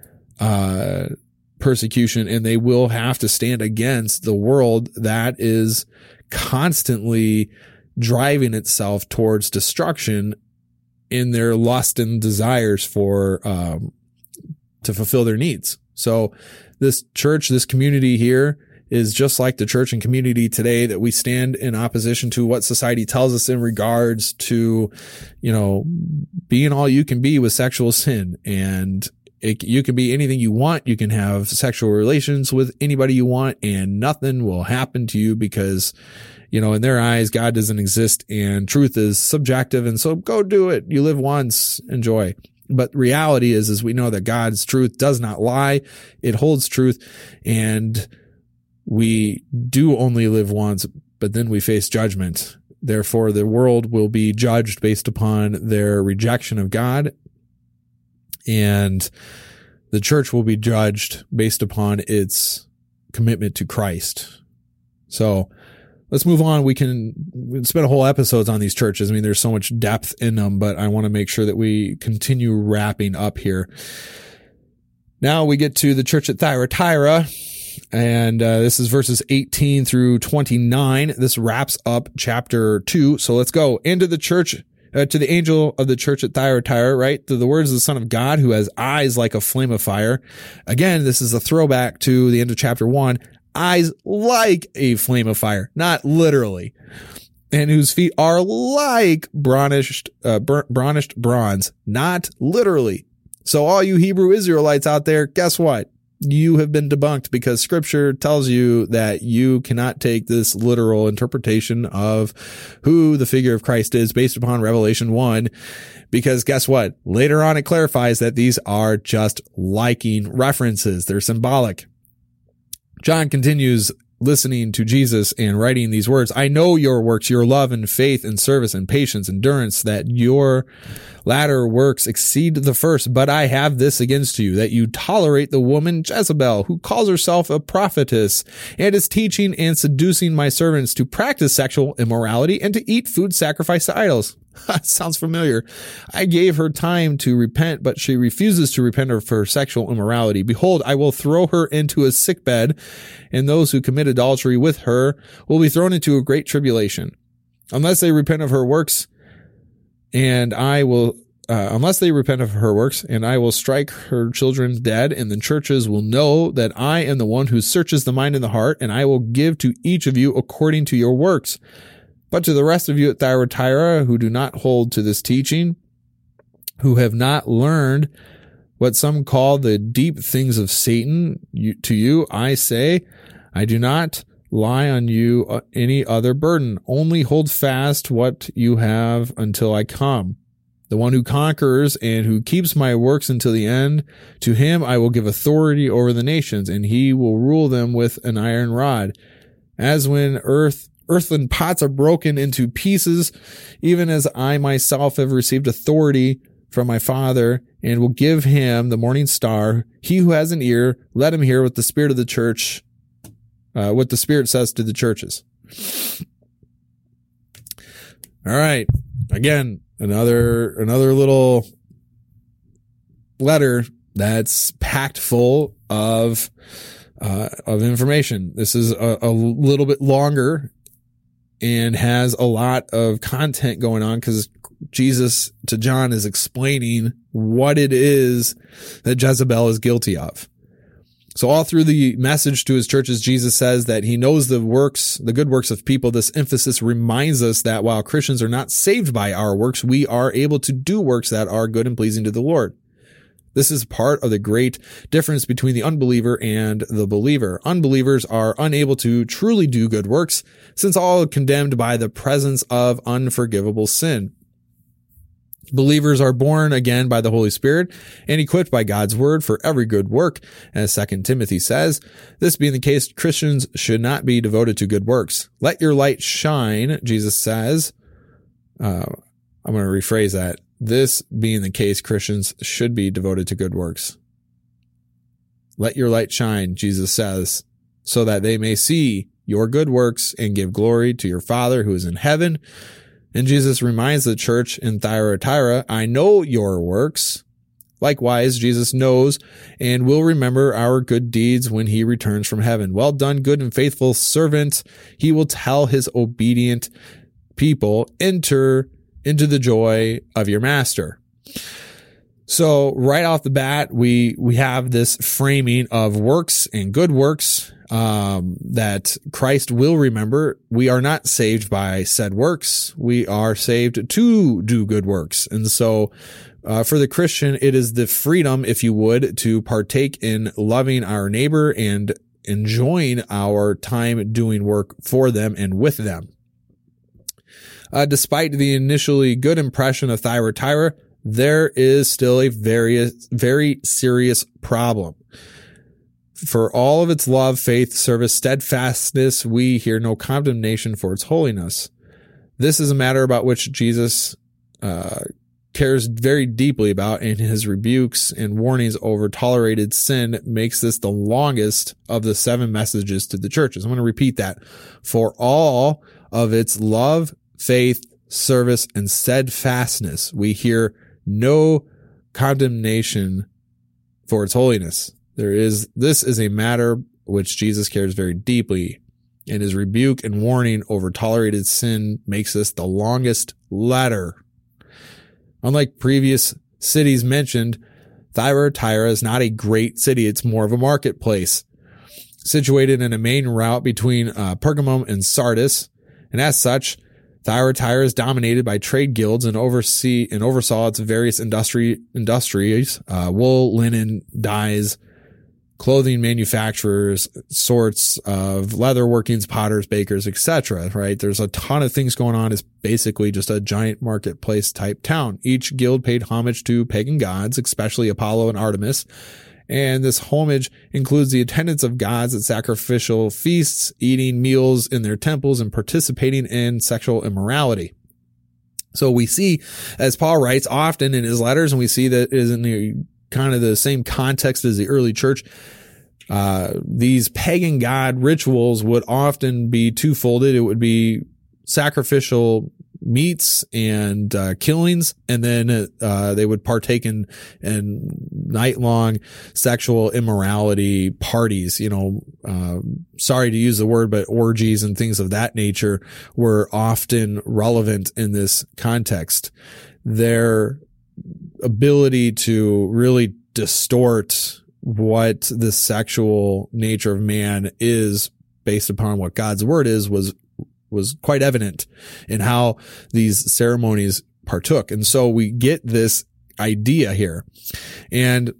uh persecution, and they will have to stand against the world that is constantly driving itself towards destruction in their lust and desires for um to fulfill their needs. So this church, this community here, is just like the church and community today, that we stand in opposition to what society tells us in regards to, you know, being all you can be with sexual sin. And it, you can be anything you want. You can have sexual relations with anybody you want, and nothing will happen to you, because, you know, in their eyes, God doesn't exist and truth is subjective. And so go do it. You live once, enjoy. But reality is, is we know that God's truth does not lie. It holds truth, and we do only live once, but then we face judgment. Therefore, the world will be judged based upon their rejection of God, and the church will be judged based upon its commitment to Christ. So let's move on. We can, we can spend a whole episodes on these churches. I mean, there's so much depth in them, but I want to make sure that we continue wrapping up here. Now we get to the church at Thyatira. And uh, this is verses eighteen through twenty-nine. This wraps up chapter two. So let's go into the church, uh, to the angel of the church at Thyatira, right? To the words of the Son of God, who has eyes like a flame of fire. Again, this is a throwback to the end of chapter one. Eyes like a flame of fire, not literally. And whose feet are like burnished, uh, burnished bronze, not literally. So all you Hebrew Israelites out there, guess what? you have been debunked, because scripture tells you that you cannot take this literal interpretation of who the figure of Christ is based upon Revelation one, because guess what? Later on, it clarifies that these are just liking references. They're symbolic. John continues listening to Jesus and writing these words. I know your works, your love and faith and service and patience, endurance, that your latter works exceed the first. But I have this against you, that you tolerate the woman Jezebel, who calls herself a prophetess, and is teaching and seducing my servants to practice sexual immorality and to eat food sacrificed to idols. Sounds familiar. I gave her time to repent, but she refuses to repent of her sexual immorality. Behold, I will throw her into a sickbed, and those who commit adultery with her will be thrown into a great tribulation, unless they repent of her works, and I will, uh, unless they repent of her works, and I will strike her children dead, and the churches will know that I am the one who searches the mind and the heart, and I will give to each of you according to your works. But to the rest of you at Thyatira who do not hold to this teaching, who have not learned what some call the deep things of Satan, you, to you I say, I do not lie on you any other burden. Only hold fast what you have until I come. The one who conquers and who keeps my works until the end, to him I will give authority over the nations, and he will rule them with an iron rod. As when earth Earthen pots are broken into pieces, even as I myself have received authority from my Father, and will give him the morning star. He who has an ear, let him hear what the Spirit of the church, uh, what the Spirit says to the churches. All right. Again, another, another little letter that's packed full of, uh, of information. This is a, a little bit longer and has a lot of content going on, because Jesus to John is explaining what it is that Jezebel is guilty of. So all through the message to his churches, Jesus says that he knows the works, the good works of people. This emphasis reminds us that while Christians are not saved by our works, we are able to do works that are good and pleasing to the Lord. This is part of the great difference between the unbeliever and the believer. Unbelievers are unable to truly do good works, since all are condemned by the presence of unforgivable sin. Believers are born again by the Holy Spirit and equipped by God's word for every good work, as Second Timothy says. This being the case, Christians should not be devoted to good works. Let your light shine, Jesus says. Uh, I'm going to rephrase that. This being the case, Christians should be devoted to good works. Let your light shine, Jesus says, so that they may see your good works and give glory to your Father who is in heaven. And Jesus reminds the church in Thyatira, I know your works. Likewise, Jesus knows and will remember our good deeds when he returns from heaven. Well done, good and faithful servant. He will tell his obedient people, enter into the joy of your master. So right off the bat, we, we have this framing of works and good works, um, that Christ will remember. We are not saved by said works. We are saved to do good works. And so, uh, for the Christian, it is the freedom, if you would, to partake in loving our neighbor and enjoying our time doing work for them and with them. Uh, despite the initially good impression of Thyatira, there is still a very, very serious problem. For all of its love, faith, service, steadfastness, we hear no condemnation for its holiness. This is a matter about which Jesus uh, cares very deeply about, and his rebukes and warnings over tolerated sin makes this the longest of the seven messages to the churches. I'm going to repeat that. For all of its love, faith, service, and steadfastness, we hear no condemnation for its holiness. There is, this is a matter which Jesus cares very deeply, and his rebuke and warning over tolerated sin makes this the longest letter. Unlike previous cities mentioned, Thyatira is not a great city. It's more of a marketplace, situated in a main route between uh, Pergamum and Sardis, and as such, Thyatira is dominated by trade guilds and oversee and oversaw its various industry industries, uh, wool, linen, dyes, clothing manufacturers, sorts of leather workings, potters, bakers, et cetera, right? There's a ton of things going on. It's basically just a giant marketplace type town. Each guild paid homage to pagan gods, especially Apollo and Artemis. And this homage includes the attendance of gods at sacrificial feasts, eating meals in their temples, and participating in sexual immorality. So we see, as Paul writes often in his letters, and we see that is in the kind of the same context as the early church, uh, these pagan god rituals would often be two-folded. It would be sacrificial meats and uh, killings, and then uh, they would partake in, in night-long sexual immorality parties. You know, uh, sorry to use the word, but orgies and things of that nature were often relevant in this context. Their ability to really distort what the sexual nature of man is based upon what God's word is was was quite evident in how these ceremonies partook. And so we get this idea here. And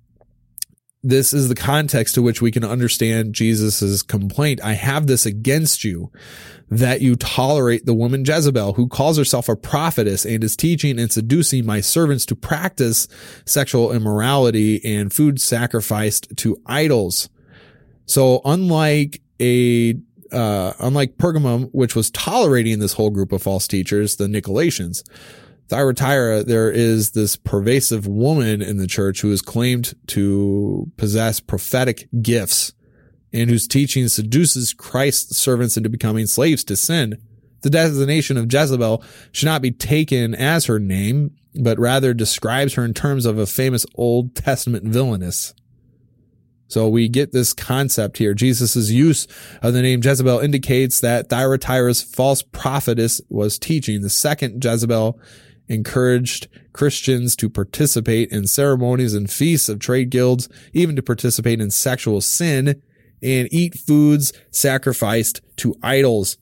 this is the context to which we can understand Jesus's complaint. I have this against you, that you tolerate the woman Jezebel, who calls herself a prophetess and is teaching and seducing my servants to practice sexual immorality and food sacrificed to idols. So unlike a Uh, unlike Pergamum, which was tolerating this whole group of false teachers, the Nicolaitans, Thyatira, there is this pervasive woman in the church who is claimed to possess prophetic gifts and whose teaching seduces Christ's servants into becoming slaves to sin. The designation of Jezebel should not be taken as her name, but rather describes her in terms of a famous Old Testament villainess. So we get this concept here. Jesus' use of the name Jezebel indicates that Thyatira's false prophetess was teaching. The second Jezebel encouraged Christians to participate in ceremonies and feasts of trade guilds, even to participate in sexual sin and eat foods sacrificed to idols.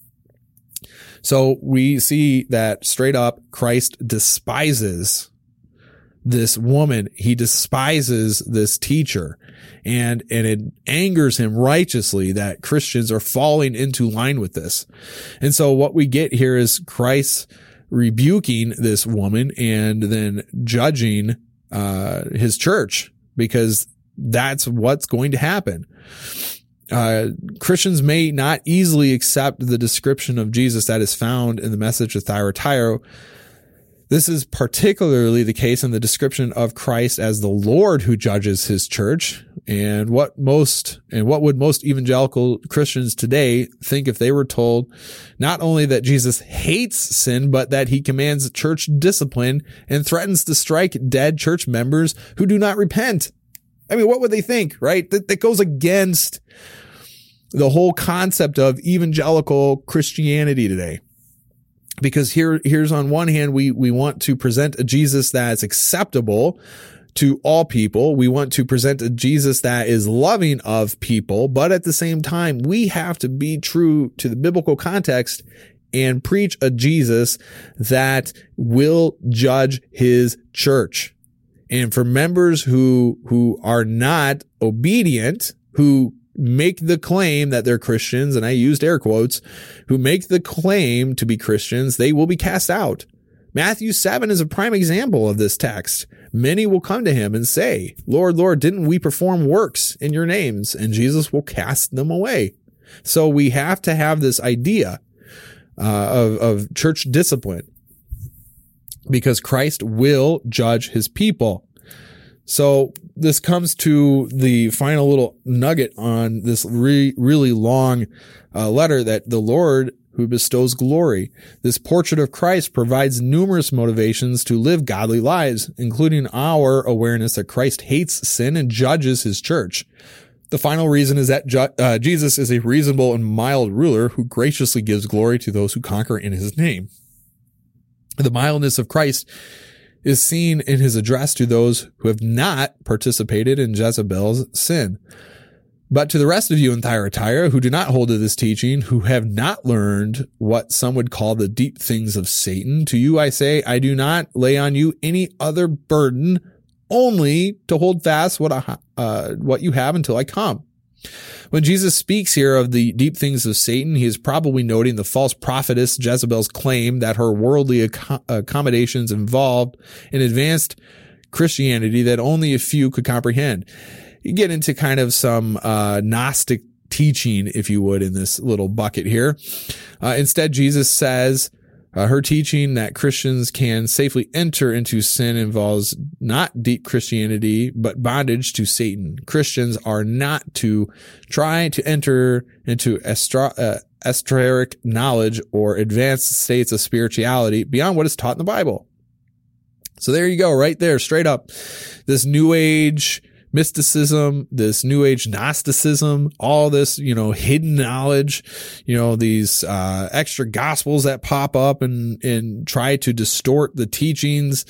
So we see that straight up Christ despises this woman. He despises this teacher. And, and it angers him righteously that Christians are falling into line with this. And so what we get here is Christ rebuking this woman and then judging, uh, his church, because that's what's going to happen. Uh, Christians may not easily accept the description of Jesus that is found in the message of Thyatira. This is particularly the case in the description of Christ as the Lord who judges his church. And what most, and what would most evangelical Christians today think if they were told not only that Jesus hates sin, but that he commands church discipline and threatens to strike dead church members who do not repent? I mean, what would they think, right? That, that goes against the whole concept of evangelical Christianity today. Because here, here's on one hand, we, we want to present a Jesus that's acceptable to all people. We want to present a Jesus that is loving of people, but at the same time, we have to be true to the biblical context and preach a Jesus that will judge his church. And for members who, who are not obedient, who make the claim that they're Christians, and I used air quotes, who make the claim to be Christians, they will be cast out. Matthew seven is a prime example of this text. Many will come to him and say, Lord, Lord, didn't we perform works in your names? And Jesus will cast them away. So we have to have this idea uh, of, of church discipline, because Christ will judge his people. So this comes to the final little nugget on this re- really long uh, letter, that the Lord who bestows glory. This portrait of Christ provides numerous motivations to live godly lives, including our awareness that Christ hates sin and judges his church. The final reason is that ju- uh, Jesus is a reasonable and mild ruler who graciously gives glory to those who conquer in his name. The mildness of Christ is seen in his address to those who have not participated in Jezebel's sin. But to the rest of you in Thyatira who do not hold to this teaching, who have not learned what some would call the deep things of Satan, to you I say, I do not lay on you any other burden only to hold fast what I, uh, what you have until I come. When Jesus speaks here of the deep things of Satan, he is probably noting the false prophetess Jezebel's claim that her worldly ac- accommodations involved an advanced Christianity that only a few could comprehend. You get into kind of some uh, Gnostic teaching, if you would, in this little bucket here. Uh, instead, Jesus says uh, her teaching that Christians can safely enter into sin involves not deep Christianity, but bondage to Satan. Christians are not to try to enter into astro- uh, esoteric knowledge or advanced states of spirituality beyond what is taught in the Bible. So there you go, right there, straight up. This New Age mysticism, this New Age Gnosticism, all this, you know, hidden knowledge, you know, these uh, extra gospels that pop up and, and try to distort the teachings.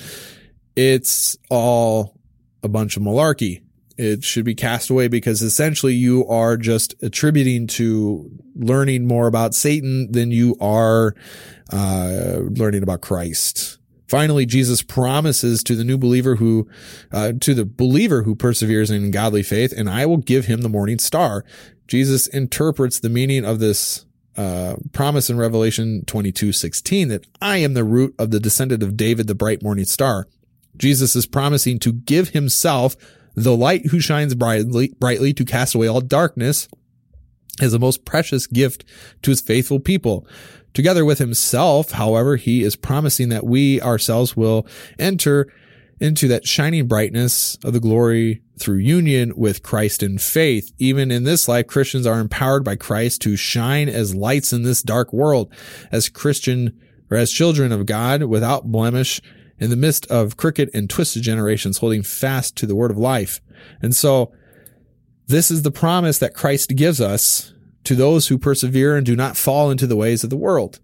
It's all a bunch of malarkey. It should be cast away because essentially you are just attributing to learning more about Satan than you are uh, learning about Christ. Finally, Jesus promises to the new believer who, uh, to the believer who perseveres in godly faith, and I will give him the morning star. Jesus interprets the meaning of this uh, promise in Revelation twenty-two sixteen that I am the root of the descendant of David, the bright morning star. Jesus is promising to give himself the light who shines brightly, brightly to cast away all darkness as the most precious gift to his faithful people. Together with himself, however, he is promising that we ourselves will enter into that shining brightness of the glory through union with Christ in faith. Even in this life, Christians are empowered by Christ to shine as lights in this dark world, as Christian or as children of God without blemish in the midst of crooked and twisted generations, holding fast to the word of life. And so this is the promise that Christ gives us to those who persevere and do not fall into the ways of the world.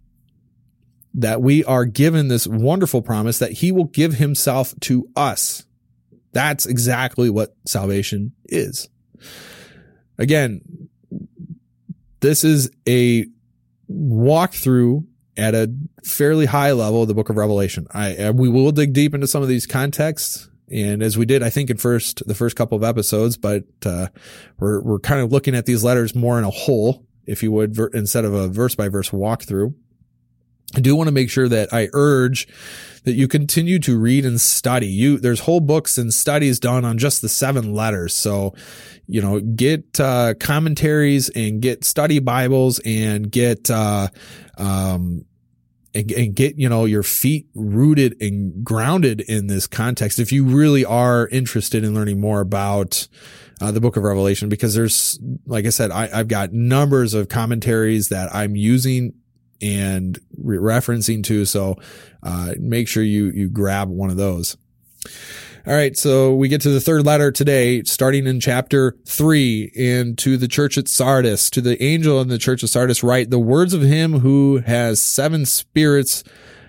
That we are given this wonderful promise that he will give himself to us. That's exactly what salvation is. Again, this is a walkthrough at a fairly high level of the book of Revelation. I, we will dig deep into some of these contexts. And as we did, I think in first, the first couple of episodes, but, uh, we're, we're kind of looking at these letters more in a whole, if you would, ver- instead of a verse by verse walkthrough. I do want to make sure that I urge that you continue to read and study. You, there's whole books and studies done on just the seven letters. So, you know, get, uh, commentaries and get study Bibles and get, uh, um, And, and get, you know, your feet rooted and grounded in this context if you really are interested in learning more about uh, the book of Revelation, because there's, like I said, I, I've got numbers of commentaries that I'm using and re- referencing to. So uh, make sure you, you grab one of those. All right. So we get to the third letter today, starting in chapter three, and to the church at Sardis, to the angel in the church of Sardis, write the words of him who has seven spirits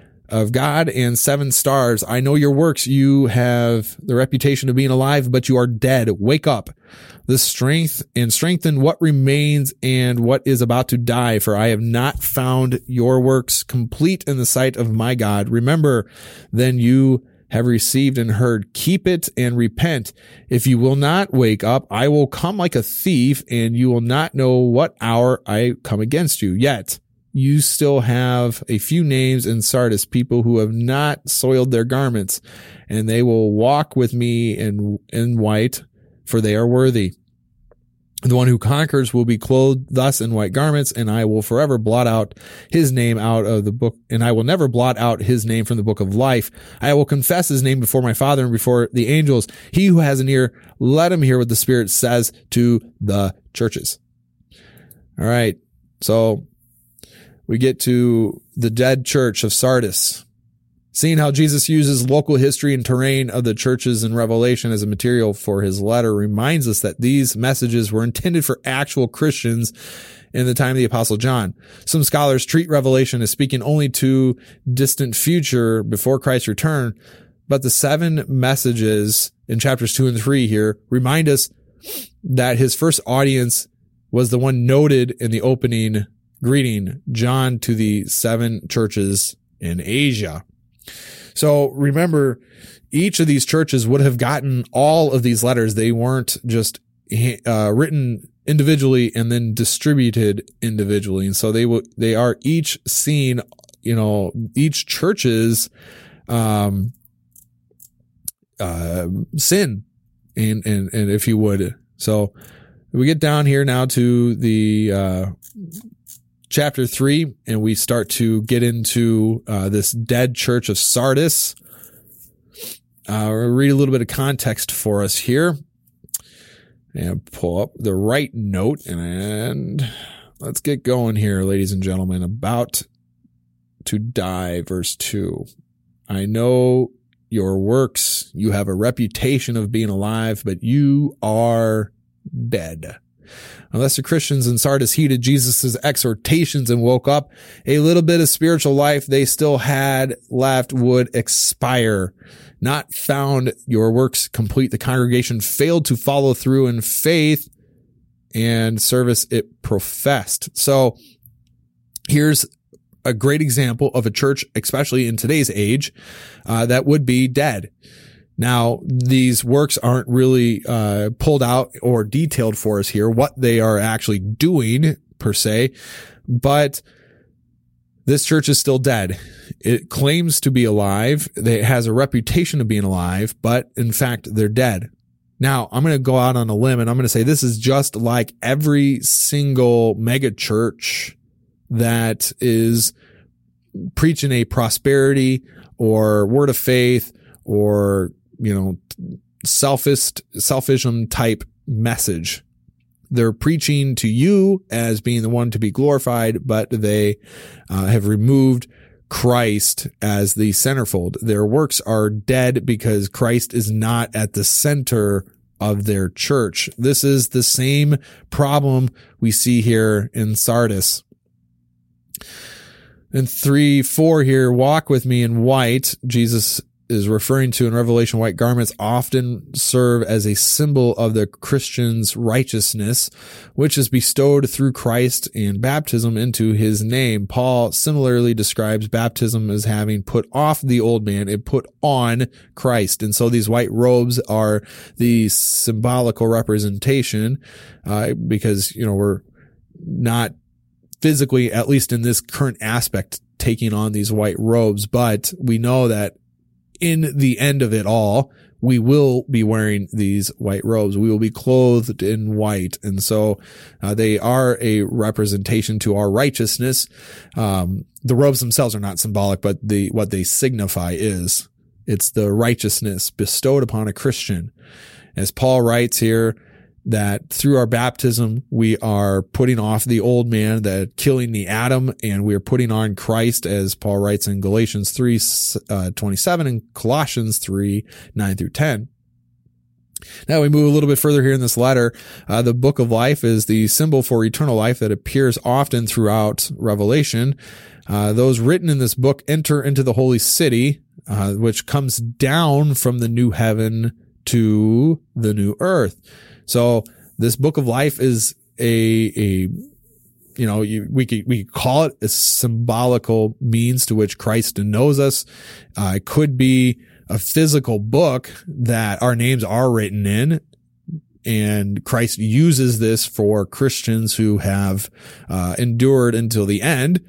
of God and seven stars. I know your works. You have the reputation of being alive, but you are dead. Wake up, the strength and strengthen what remains and what is about to die. For I have not found your works complete in the sight of my God. Remember, then you have received and heard, keep it and repent. If you will not wake up, I will come like a thief, and you will not know what hour I come against you. Yet you still have a few names in Sardis, people who have not soiled their garments, and they will walk with me in, in white, for they are worthy. The one who conquers will be clothed thus in white garments, and I will forever blot out his name out of the book, and I will never blot out his name from the book of life. I will confess his name before my Father and before the angels. He who has an ear, let him hear what the Spirit says to the churches. All right. So we get to the dead church of Sardis. Seeing how Jesus uses local history and terrain of the churches in Revelation as a material for his letter reminds us that these messages were intended for actual Christians in the time of the Apostle John. Some scholars treat Revelation as speaking only to distant future before Christ's return, but the seven messages in chapters two and three here remind us that his first audience was the one noted in the opening greeting, John to the seven churches in Asia. So remember, each of these churches would have gotten all of these letters. They weren't just uh, written individually and then distributed individually. And so they will, they are each seen, you know, each church's, um, uh, sin and, and, and if you would. So we get down here now to the, uh, chapter three, and we start to get into, uh, this dead church of Sardis. Uh, we'll read a little bit of context for us here. And pull up the right note, and let's get going here, ladies and gentlemen. About to die, verse two. I know your works. You have a reputation of being alive, but you are dead. Unless the Christians in Sardis heeded Jesus' exhortations and woke up, a little bit of spiritual life they still had left would expire. Not found your works complete. The congregation failed to follow through in faith and service it professed. So here's a great example of a church, especially in today's age, uh, that would be dead. Now, these works aren't really uh, pulled out or detailed for us here, what they are actually doing per se, but this church is still dead. It claims to be alive. It has a reputation of being alive, but in fact, they're dead. Now, I'm going to go out on a limb and I'm going to say this is just like every single mega church that is preaching a prosperity or word of faith or, you know, selfist, selfism type message. They're preaching to you as being the one to be glorified, but they uh, have removed Christ as the centerfold. Their works are dead because Christ is not at the center of their church. This is the same problem we see here in Sardis. In three, four here, walk with me in white. Jesus is referring to in Revelation, white garments often serve as a symbol of the Christian's righteousness, which is bestowed through Christ and baptism into his name. Paul similarly describes baptism as having put off the old man and put on Christ. And so these white robes are the symbolical representation, uh, because, you know, we're not physically, at least in this current aspect, taking on these white robes, but we know that in the end of it all, we will be wearing these white robes. We will be clothed in white. And so uh, they are a representation to our righteousness. Um, the robes themselves are not symbolic, but the what they signify is it's the righteousness bestowed upon a Christian. As Paul writes here, that through our baptism, we are putting off the old man, that killing the Adam, and we are putting on Christ, as Paul writes in Galatians three, uh, twenty-seven and Colossians three, nine through ten. Now we move a little bit further here in this letter. Uh, the book of life is the symbol for eternal life that appears often throughout Revelation. Uh, those written in this book enter into the holy city, uh, which comes down from the new heaven to the new earth. So this book of life is a, a, you know, you, we could, we could call it a symbolical means to which Christ knows us. Uh, it could be a physical book that our names are written in, and Christ uses this for Christians who have, uh, endured until the end.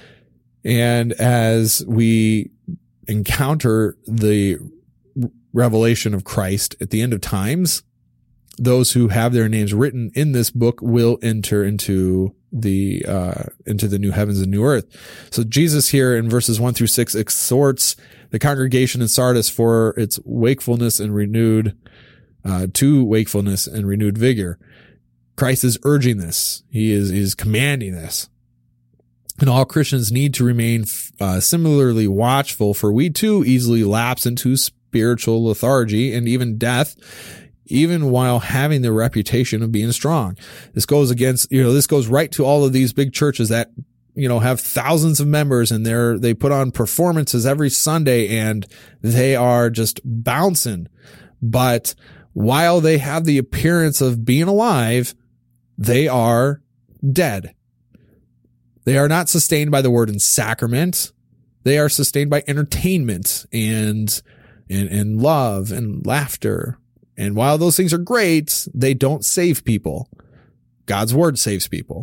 And as we encounter the revelation of Christ at the end of times, those who have their names written in this book will enter into the, uh, into the new heavens and new earth. So Jesus here in verses one through six exhorts the congregation in Sardis for its wakefulness and renewed, uh, to wakefulness and renewed vigor. Christ is urging this. He is, is commanding this. And all Christians need to remain, uh, similarly watchful, for we too easily lapse into spiritual lethargy and even death, even while having the reputation of being strong. This goes against, you know, this goes right to all of these big churches that, you know, have thousands of members, and they're, they put on performances every Sunday and they are just bouncing. But while they have the appearance of being alive, they are dead. They are not sustained by the word and sacrament. They are sustained by entertainment and, and, and love and laughter. And while those things are great, they don't save people. God's word saves people.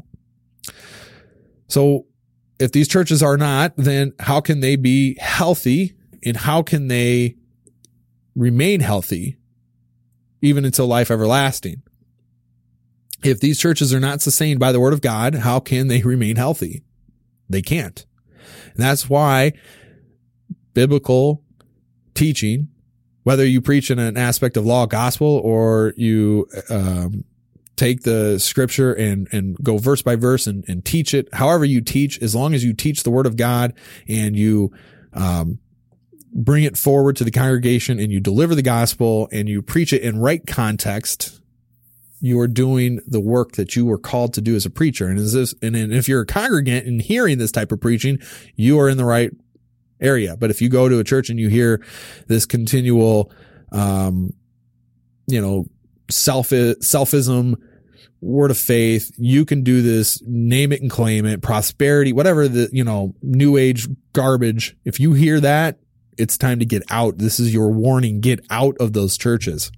So if these churches are not, then how can they be healthy, and how can they remain healthy even until life everlasting? If these churches are not sustained by the word of God, how can they remain healthy? They can't. And that's why biblical teaching, whether you preach in an aspect of law gospel or you um, take the scripture and, and go verse by verse and, and teach it, however you teach, as long as you teach the word of God and you um, bring it forward to the congregation and you deliver the gospel and you preach it in right context, you are doing the work that you were called to do as a preacher. And, is this, and if you're a congregant and hearing this type of preaching, you are in the right area. But if you go to a church and you hear this continual, um, you know, self, selfism, word of faith, you can do this, name it and claim it, prosperity, whatever the, you know, new age garbage. If you hear that, it's time to get out. This is your warning. Get out of those churches.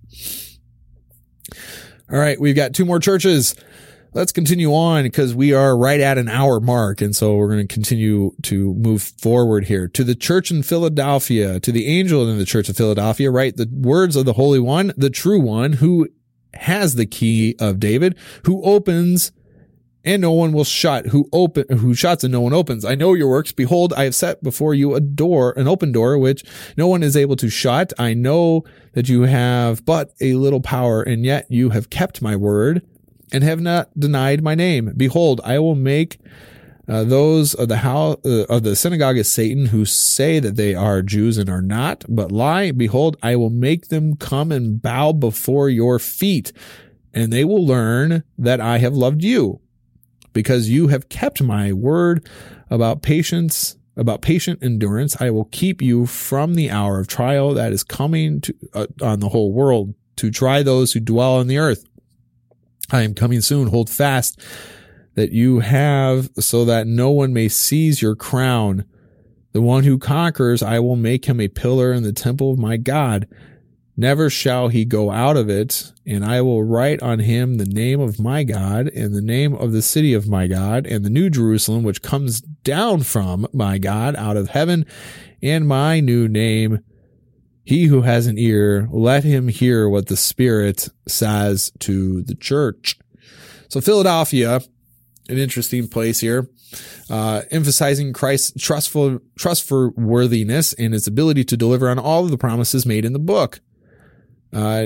All right. We've got two more churches. Let's continue on because we are right at an hour mark. And so we're going to continue to move forward here. To the church in Philadelphia, to the angel in the church of Philadelphia, write the words of the Holy One, the true one, who has the key of David, who opens and no one will shut, who open, who shuts and no one opens. I know your works. Behold, I have set before you a door, an open door, which no one is able to shut. I know that you have but a little power, and yet you have kept my word and have not denied my name. Behold, I will make uh, those of the house uh, of the synagogue of Satan who say that they are Jews and are not, but lie. Behold, I will make them come and bow before your feet, and they will learn that I have loved you, because you have kept my word about patience, about patient endurance. I will keep you from the hour of trial that is coming to, uh, on the whole world to try those who dwell on the earth. I am coming soon. Hold fast that you have, so that no one may seize your crown. The one who conquers, I will make him a pillar in the temple of my God. Never shall he go out of it, and I will write on him the name of my God, and the name of the city of my God, and the new Jerusalem, which comes down from my God out of heaven, and my new name. He who has an ear, let him hear what the Spirit says to the church. So Philadelphia, an interesting place here, uh, emphasizing Christ's trustful, trustworthiness and his ability to deliver on all of the promises made in the book. Uh,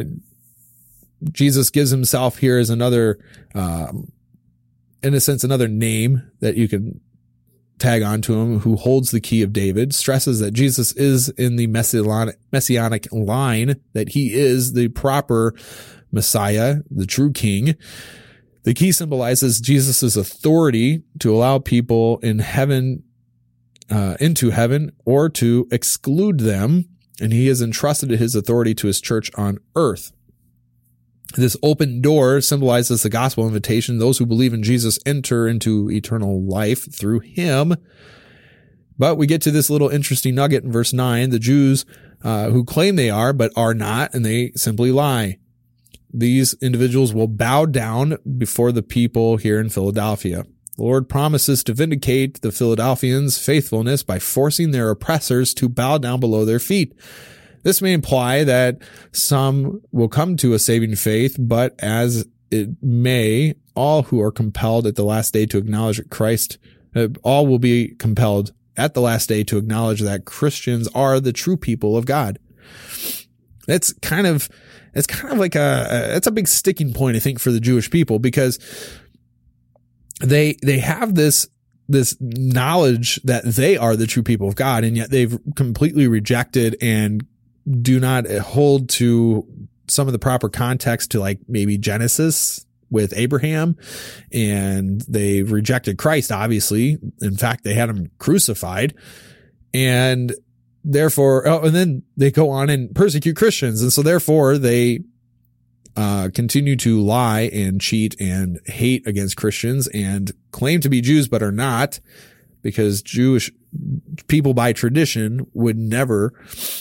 Jesus gives himself here as another, um, in a sense, another name that you can tag on to him, who holds the key of David, stresses that Jesus is in the messianic, messianic line, that he is the proper Messiah, the true king. The key symbolizes Jesus' authority to allow people in heaven, uh, into heaven, or to exclude them. And he has entrusted his authority to his church on earth. This open door symbolizes the gospel invitation. Those who believe in Jesus enter into eternal life through him. But we get to this little interesting nugget in verse nine. The Jews uh, who claim they are, but are not, and they simply lie. These individuals will bow down before the people here in Philadelphia. The Lord promises to vindicate the Philadelphians' faithfulness by forcing their oppressors to bow down below their feet. This may imply that some will come to a saving faith, but as it may, all who are compelled at the last day to acknowledge that Christ, uh, all will be compelled at the last day to acknowledge that Christians are the true people of God. It's kind of, it's kind of like a, it's a big sticking point, I think, for the Jewish people, because They, they have this, this knowledge that they are the true people of God, and yet they've completely rejected and do not hold to some of the proper context to, like, maybe Genesis with Abraham, and they rejected Christ, obviously. In fact, they had him crucified, and therefore, oh, and then they go on and persecute Christians. And so therefore they, Uh, continue to lie and cheat and hate against Christians and claim to be Jews but are not, because Jewish people by tradition would never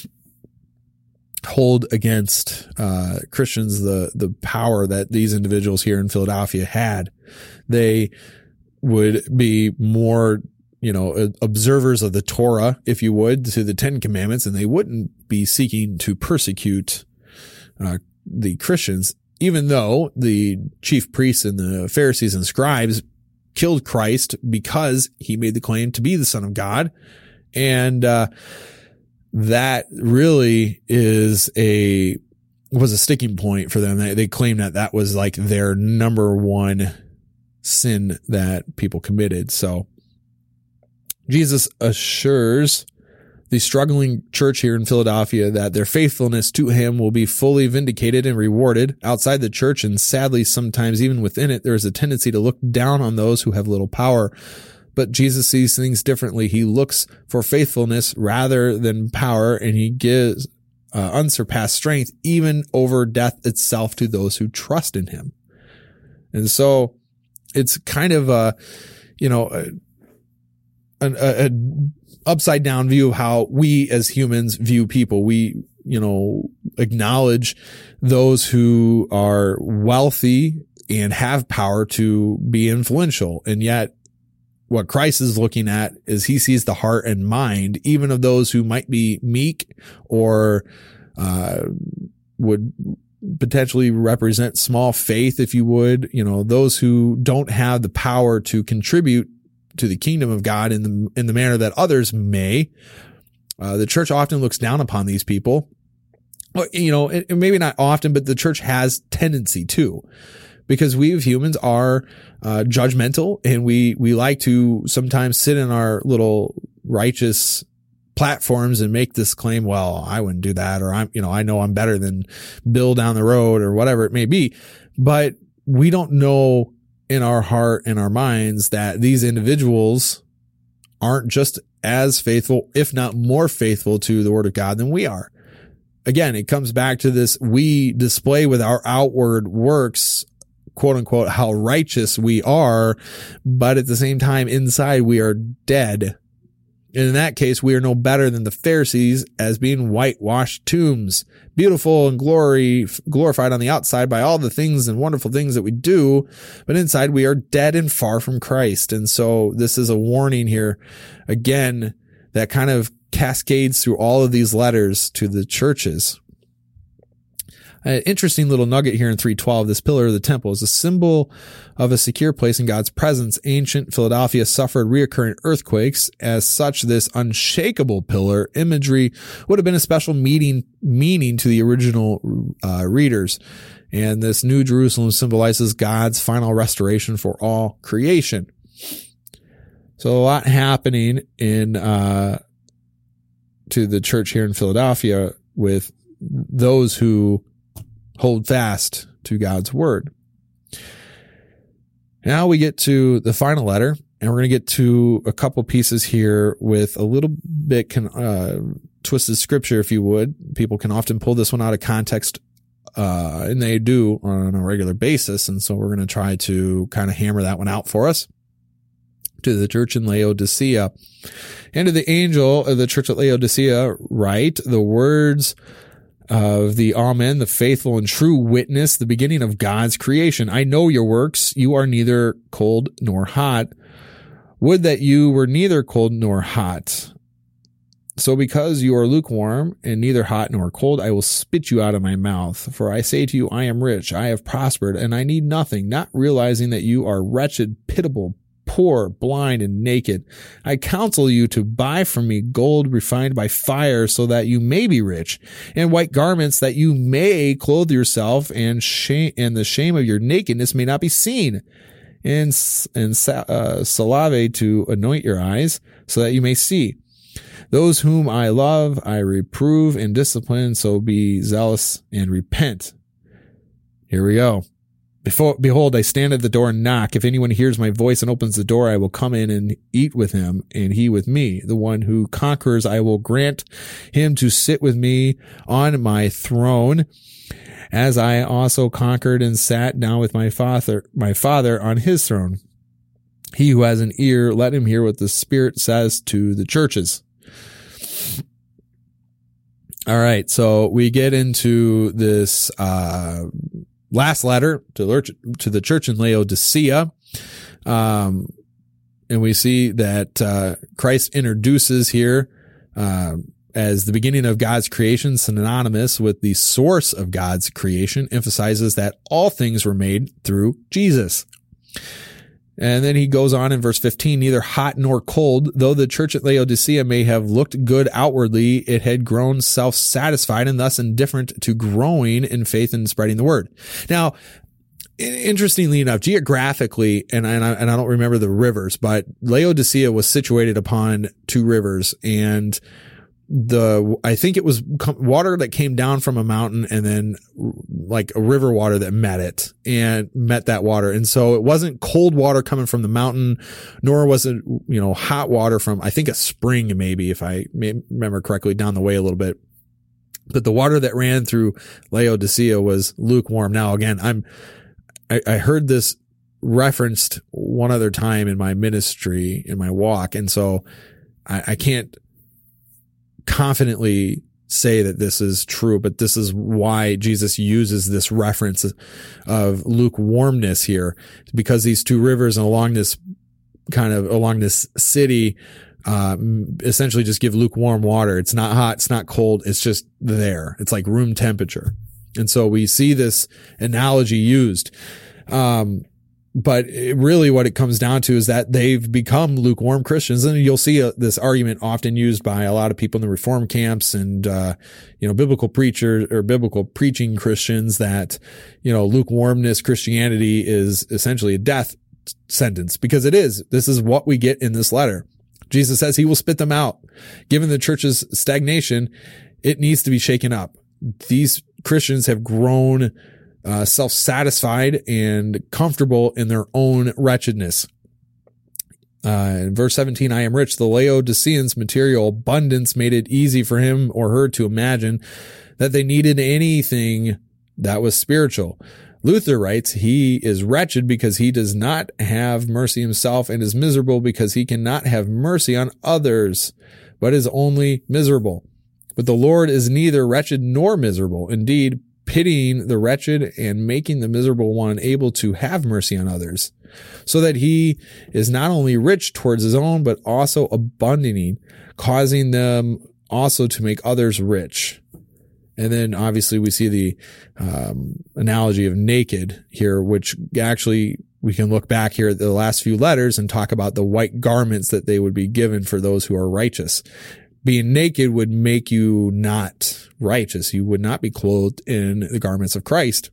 hold against uh, Christians the the power that these individuals here in Philadelphia had. They would be more, you know, observers of the Torah, if you would, to the Ten Commandments, and they wouldn't be seeking to persecute uh, the Christians, even though the chief priests and the Pharisees and scribes killed Christ because he made the claim to be the Son of God. And uh, that really is a was a sticking point for them. They, they claim that that was like their number one sin that people committed. So Jesus assures the struggling church here in Philadelphia that their faithfulness to him will be fully vindicated and rewarded. Outside the church, and sadly sometimes even within it, there is a tendency to look down on those who have little power. But Jesus sees things differently. He looks for faithfulness rather than power, and he gives uh, unsurpassed strength even over death itself to those who trust in him. And so it's kind of a, you know, a, a, a upside down view of how we as humans view people. We, you know, acknowledge those who are wealthy and have power to be influential. And yet what Christ is looking at is he sees the heart and mind, even of those who might be meek or, uh, would potentially represent small faith, if you would, you know, those who don't have the power to contribute to the kingdom of God in the in the manner that others may. Uh, the church often looks down upon these people. You know, and maybe not often, but the church has tendency to, because we as humans are uh, judgmental, and we we like to sometimes sit in our little righteous platforms and make this claim, well, I wouldn't do that, or I'm, you know, I know I'm better than Bill down the road, or whatever it may be. But we don't know in our heart and our minds that these individuals aren't just as faithful, if not more faithful to the word of God than we are. Again, it comes back to this: we display with our outward works, quote unquote, how righteous we are, but at the same time, inside we are dead. And in that case, we are no better than the Pharisees, as being whitewashed tombs, beautiful and glory, glorified on the outside by all the things and wonderful things that we do, but inside we are dead and far from Christ. And so this is a warning here, again, that kind of cascades through all of these letters to the churches. An interesting little nugget here in three twelve. This pillar of the temple is a symbol of a secure place in God's presence. Ancient Philadelphia suffered reoccurring earthquakes. As such, this unshakable pillar imagery would have been a special meaning, meaning to the original uh, readers. And this New Jerusalem symbolizes God's final restoration for all creation. So a lot happening in uh, to the church here in Philadelphia with those who hold fast to God's word. Now we get to the final letter, and we're going to get to a couple pieces here with a little bit can, uh, twisted scripture, if you would. People can often pull this one out of context, uh, and they do on a regular basis. And so we're going to try to kind of hammer that one out for us. To the church in Laodicea. And to the angel of the church at Laodicea write the words of the Amen, the faithful and true witness, the beginning of God's creation. I know your works. You are neither cold nor hot. Would that you were neither cold nor hot. So because you are lukewarm and neither hot nor cold, I will spit you out of my mouth. For I say to you, I am rich, I have prospered, and I need nothing, not realizing that you are wretched, pitiable, poor, blind, and naked. I counsel you to buy from me gold refined by fire, so that you may be rich, and white garments, that you may clothe yourself, and shame, and the shame of your nakedness may not be seen, and and uh, salve to anoint your eyes, so that you may see. Those whom I love, I reprove and discipline, so be zealous and repent. Here we go. Before, behold, I stand at the door and knock. If anyone hears my voice and opens the door, I will come in and eat with him, and he with me. The one who conquers, I will grant him to sit with me on my throne, as I also conquered and sat down with my father, my father on his throne. He who has an ear, let him hear what the Spirit says to the churches. All right, so we get into this uh, last letter to, to the church in Laodicea, um, and we see that uh, Christ introduces here uh, as the beginning of God's creation, synonymous with the source of God's creation, emphasizes that all things were made through Jesus. And then he goes on in verse fifteen, neither hot nor cold, though the church at Laodicea may have looked good outwardly, it had grown self-satisfied and thus indifferent to growing in faith and spreading the word. Now, interestingly enough, geographically, and, and, I, and I don't remember the rivers, but Laodicea was situated upon two rivers, and the, I think it was water that came down from a mountain and then like a river water that met it and met that water. And so it wasn't cold water coming from the mountain, nor was it, you know, hot water from, I think a spring, maybe, if I remember correctly, down the way a little bit. But the water that ran through Laodicea was lukewarm. Now, again, I'm, I, I heard this referenced one other time in my ministry, in my walk. And so I, I can't confidently say that this is true, but this is why Jesus uses this reference of lukewarmness here, because these two rivers and along this kind of along this city, uh, essentially just give lukewarm water. It's not hot. It's not cold. It's just there. It's like room temperature. And so we see this analogy used. Um, But it really what it comes down to is that they've become lukewarm Christians. And you'll see a, this argument often used by a lot of people in the Reform camps and, uh, you know, biblical preachers or biblical preaching Christians that, you know, lukewarmness Christianity is essentially a death sentence, because it is. This is what we get in this letter. Jesus says he will spit them out. Given the church's stagnation, it needs to be shaken up. These Christians have grown Uh, self-satisfied and comfortable in their own wretchedness. Uh, in verse seventeen, I am rich. The Laodiceans' material abundance made it easy for him or her to imagine that they needed anything that was spiritual. Luther writes, he is wretched because he does not have mercy himself and is miserable because he cannot have mercy on others, but is only miserable. But the Lord is neither wretched nor miserable. Indeed, pitying the wretched and making the miserable one able to have mercy on others, so that he is not only rich towards his own, but also abandoning, causing them also to make others rich. And then obviously we see the um, analogy of naked here, which actually we can look back here at the last few letters and talk about the white garments that they would be given for those who are righteous. Being naked would make you not righteous. You would not be clothed in the garments of Christ.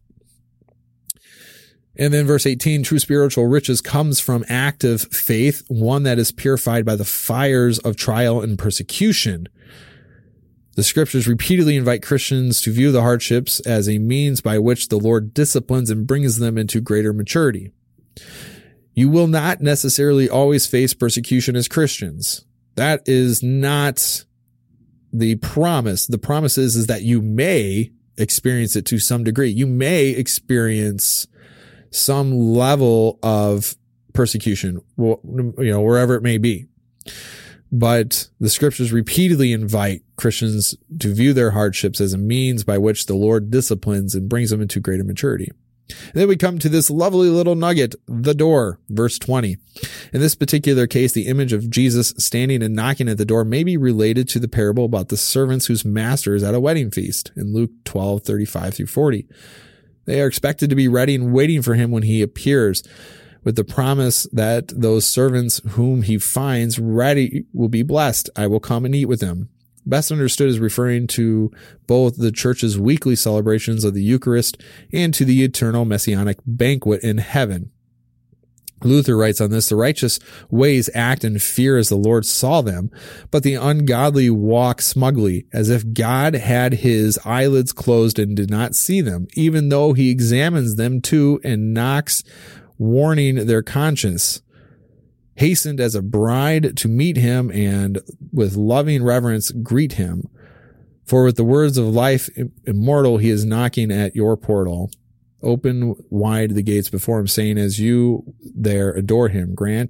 And then verse eighteen, true spiritual riches comes from active faith, one that is purified by the fires of trial and persecution. The scriptures repeatedly invite Christians to view the hardships as a means by which the Lord disciplines and brings them into greater maturity. You will not necessarily always face persecution as Christians. That is not the promise. The promise is, is that you may experience it to some degree. You may experience some level of persecution, you know, wherever it may be. But the scriptures repeatedly invite Christians to view their hardships as a means by which the Lord disciplines and brings them into greater maturity. And then we come to this lovely little nugget, the door, verse twenty. In this particular case, the image of Jesus standing and knocking at the door may be related to the parable about the servants whose master is at a wedding feast in Luke twelve, thirty-five through forty. They are expected to be ready and waiting for him when he appears, with the promise that those servants whom he finds ready will be blessed. I will come and eat with them. Best understood as referring to both the church's weekly celebrations of the Eucharist and to the eternal messianic banquet in heaven. Luther writes on this, the righteous ways act in fear as the Lord saw them, but the ungodly walk smugly, as if God had his eyelids closed and did not see them, even though he examines them too and knocks, warning their conscience. Hastened as a bride to meet him and with loving reverence greet him. For with the words of life immortal, he is knocking at your portal. Open wide the gates before him, saying, as you there adore him, grant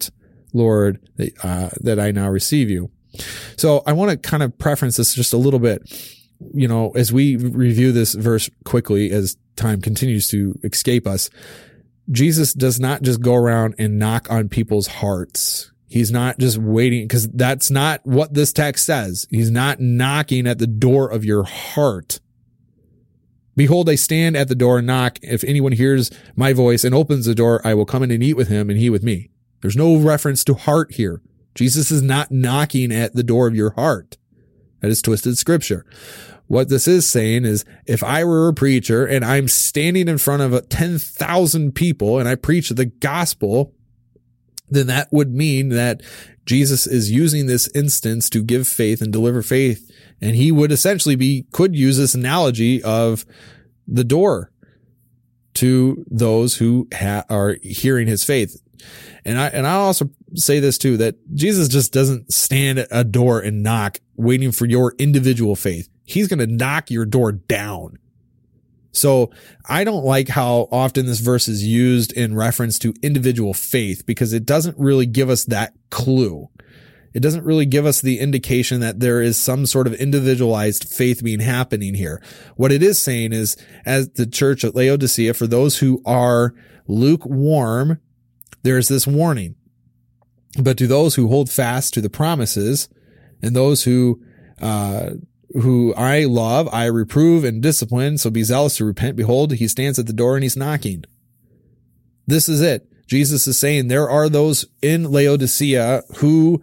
Lord, that, uh, that I now receive you. So I want to kind of preference this just a little bit, you know, as we review this verse quickly, as time continues to escape us. Jesus does not just go around and knock on people's hearts. He's not just waiting, because that's not what this text says. He's not knocking at the door of your heart. Behold, I stand at the door and knock. If anyone hears my voice and opens the door, I will come in and eat with him and he with me. There's no reference to heart here. Jesus is not knocking at the door of your heart. That is twisted scripture. What this is saying is, if I were a preacher and I'm standing in front of ten thousand people and I preach the gospel, then that would mean that Jesus is using this instance to give faith and deliver faith. And he would essentially be, could use this analogy of the door to those who ha- are hearing his faith. And I, and I'll also say this too, that Jesus just doesn't stand at a door and knock waiting for your individual faith. He's going to knock your door down. So I don't like how often this verse is used in reference to individual faith, because it doesn't really give us that clue. It doesn't really give us the indication that there is some sort of individualized faith being happening here. What it is saying is, as the church at Laodicea, for those who are lukewarm, there's this warning. But to those who hold fast to the promises, and those who, uh, who I love, I reprove and discipline. So be zealous to repent. Behold, he stands at the door and he's knocking. This is it. Jesus is saying there are those in Laodicea who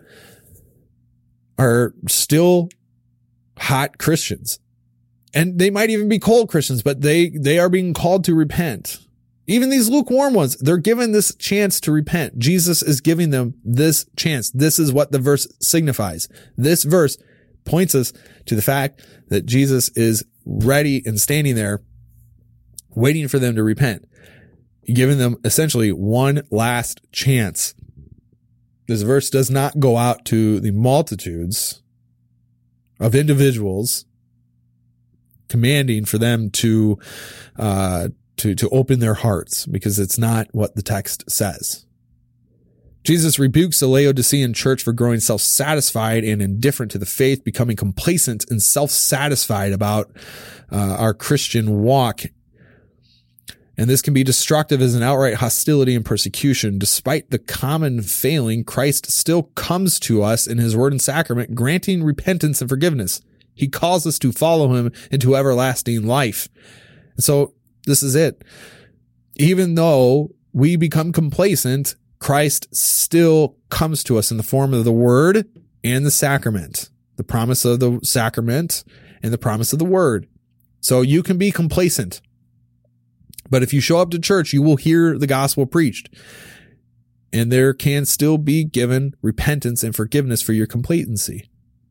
are still hot Christians, and they might even be cold Christians, but they, they are being called to repent. Even these lukewarm ones, they're given this chance to repent. Jesus is giving them this chance. This is what the verse signifies. This verse points us to the fact that Jesus is ready and standing there waiting for them to repent, giving them essentially one last chance. This verse does not go out to the multitudes of individuals, commanding for them to, uh, to, to open their hearts, because it's not what the text says. Jesus rebukes the Laodicean church for growing self-satisfied and indifferent to the faith, becoming complacent and self-satisfied about uh, our Christian walk. And this can be destructive as an outright hostility and persecution. Despite the common failing, Christ still comes to us in his word and sacrament, granting repentance and forgiveness. He calls us to follow him into everlasting life. And so this is it. Even though we become complacent, Christ still comes to us in the form of the word and the sacrament, the promise of the sacrament and the promise of the word. So you can be complacent, but if you show up to church, you will hear the gospel preached, and there can still be given repentance and forgiveness for your complacency.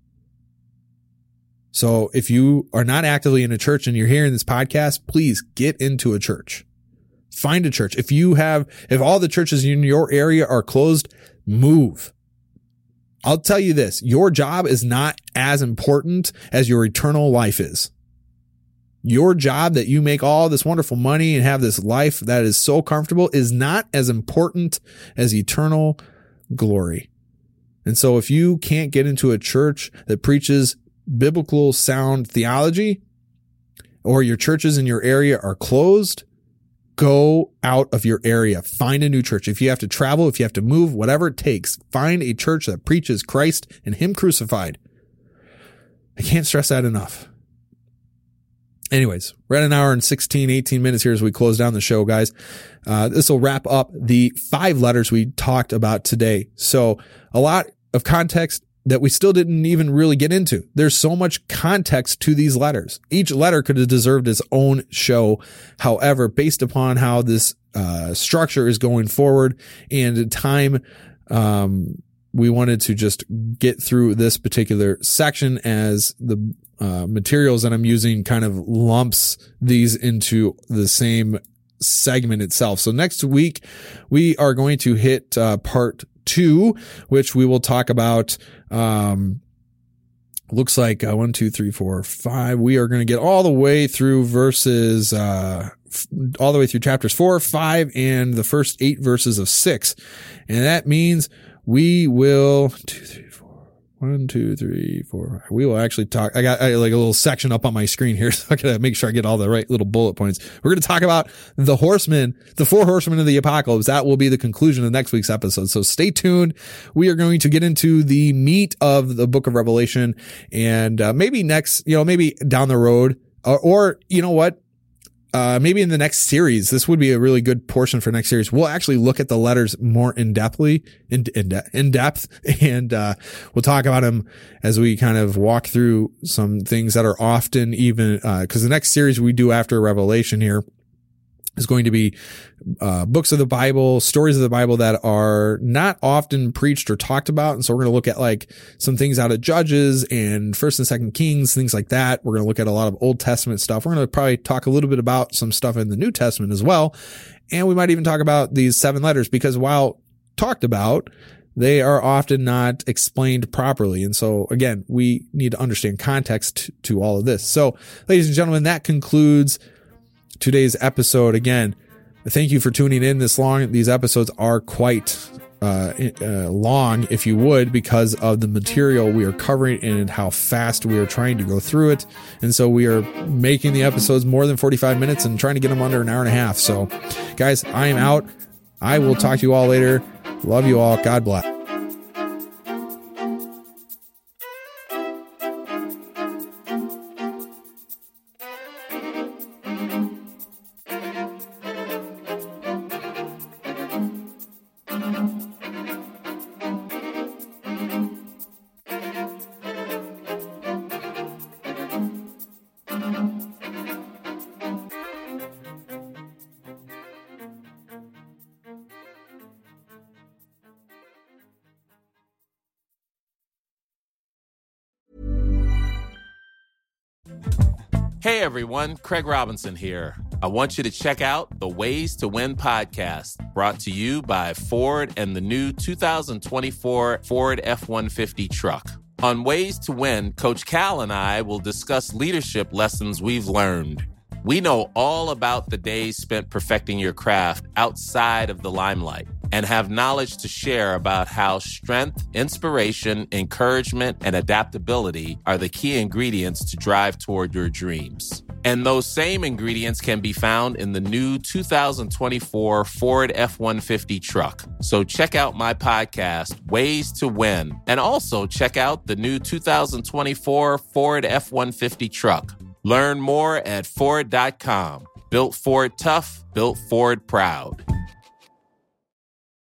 So if you are not actively in a church and you're hearing this podcast, please get into a church. Find a church. If you have, if all the churches in your area are closed, move. I'll tell you this, your job is not as important as your eternal life is. Your job, that you make all this wonderful money and have this life that is so comfortable, is not as important as eternal glory. And so if you can't get into a church that preaches biblical sound theology, or your churches in your area are closed, go out of your area. Find a new church. If you have to travel, if you have to move, whatever it takes, find a church that preaches Christ and him crucified. I can't stress that enough. Anyways, we're at an hour and sixteen, eighteen minutes here as we close down the show, guys. Uh, this will wrap up the five letters we talked about today. So a lot of context that we still didn't even really get into. There's so much context to these letters. Each letter could have deserved its own show. However, based upon how this uh, structure is going forward and time, um, we wanted to just get through this particular section, as the uh, materials that I'm using kind of lumps these into the same segment itself. So next week, we are going to hit uh, part two, which we will talk about. Um, looks like uh, one, two, three, four, five. We are going to get all the way through verses, uh, f- all the way through chapters four, five, and the first eight verses of six. And that means we will two, three, four. One, two, three, four. We will actually talk. I got I, like a little section up on my screen here, so I gotta make sure I get all the right little bullet points. We're going to talk about the horsemen, the four horsemen of the apocalypse. That will be the conclusion of next week's episode. So stay tuned. We are going to get into the meat of the book of Revelation, and uh, maybe next, you know, maybe down the road, or, or you know what? Uh, maybe in the next series, this would be a really good portion for next series. We'll actually look at the letters more in depthly, in, in, de- in depth, and, uh, we'll talk about them as we kind of walk through some things that are often even, uh, cause the next series we do after Revelation here is going to be, uh, books of the Bible, stories of the Bible that are not often preached or talked about. And so we're going to look at like some things out of Judges and First and Second Kings, things like that. We're going to look at a lot of Old Testament stuff. We're going to probably talk a little bit about some stuff in the New Testament as well. And we might even talk about these seven letters, because while talked about, they are often not explained properly. And so again, we need to understand context to all of this. So ladies and gentlemen, that concludes today's episode. Again, thank you for tuning in this long. These episodes are quite uh, uh, long, if you would, because of the material we are covering and how fast we are trying to go through it. And so we are making the episodes more than forty-five minutes and trying to get them under an hour and a half. So guys, I am out. I will talk to you all later. Love you all. God bless. Hey everyone, Craig Robinson here. I want you to check out the Ways to Win podcast, brought to you by Ford and the new two thousand twenty-four Ford F one fifty truck. On Ways to Win, Coach Cal and I will discuss leadership lessons we've learned. We know all about the days spent perfecting your craft outside of the limelight, and have knowledge to share about how strength, inspiration, encouragement, and adaptability are the key ingredients to drive toward your dreams. And those same ingredients can be found in the new two thousand twenty-four Ford F one fifty truck. So check out my podcast, Ways to Win, and also check out the new two thousand twenty-four Ford F one fifty truck. Learn more at Ford dot com. Built Ford tough, built Ford proud.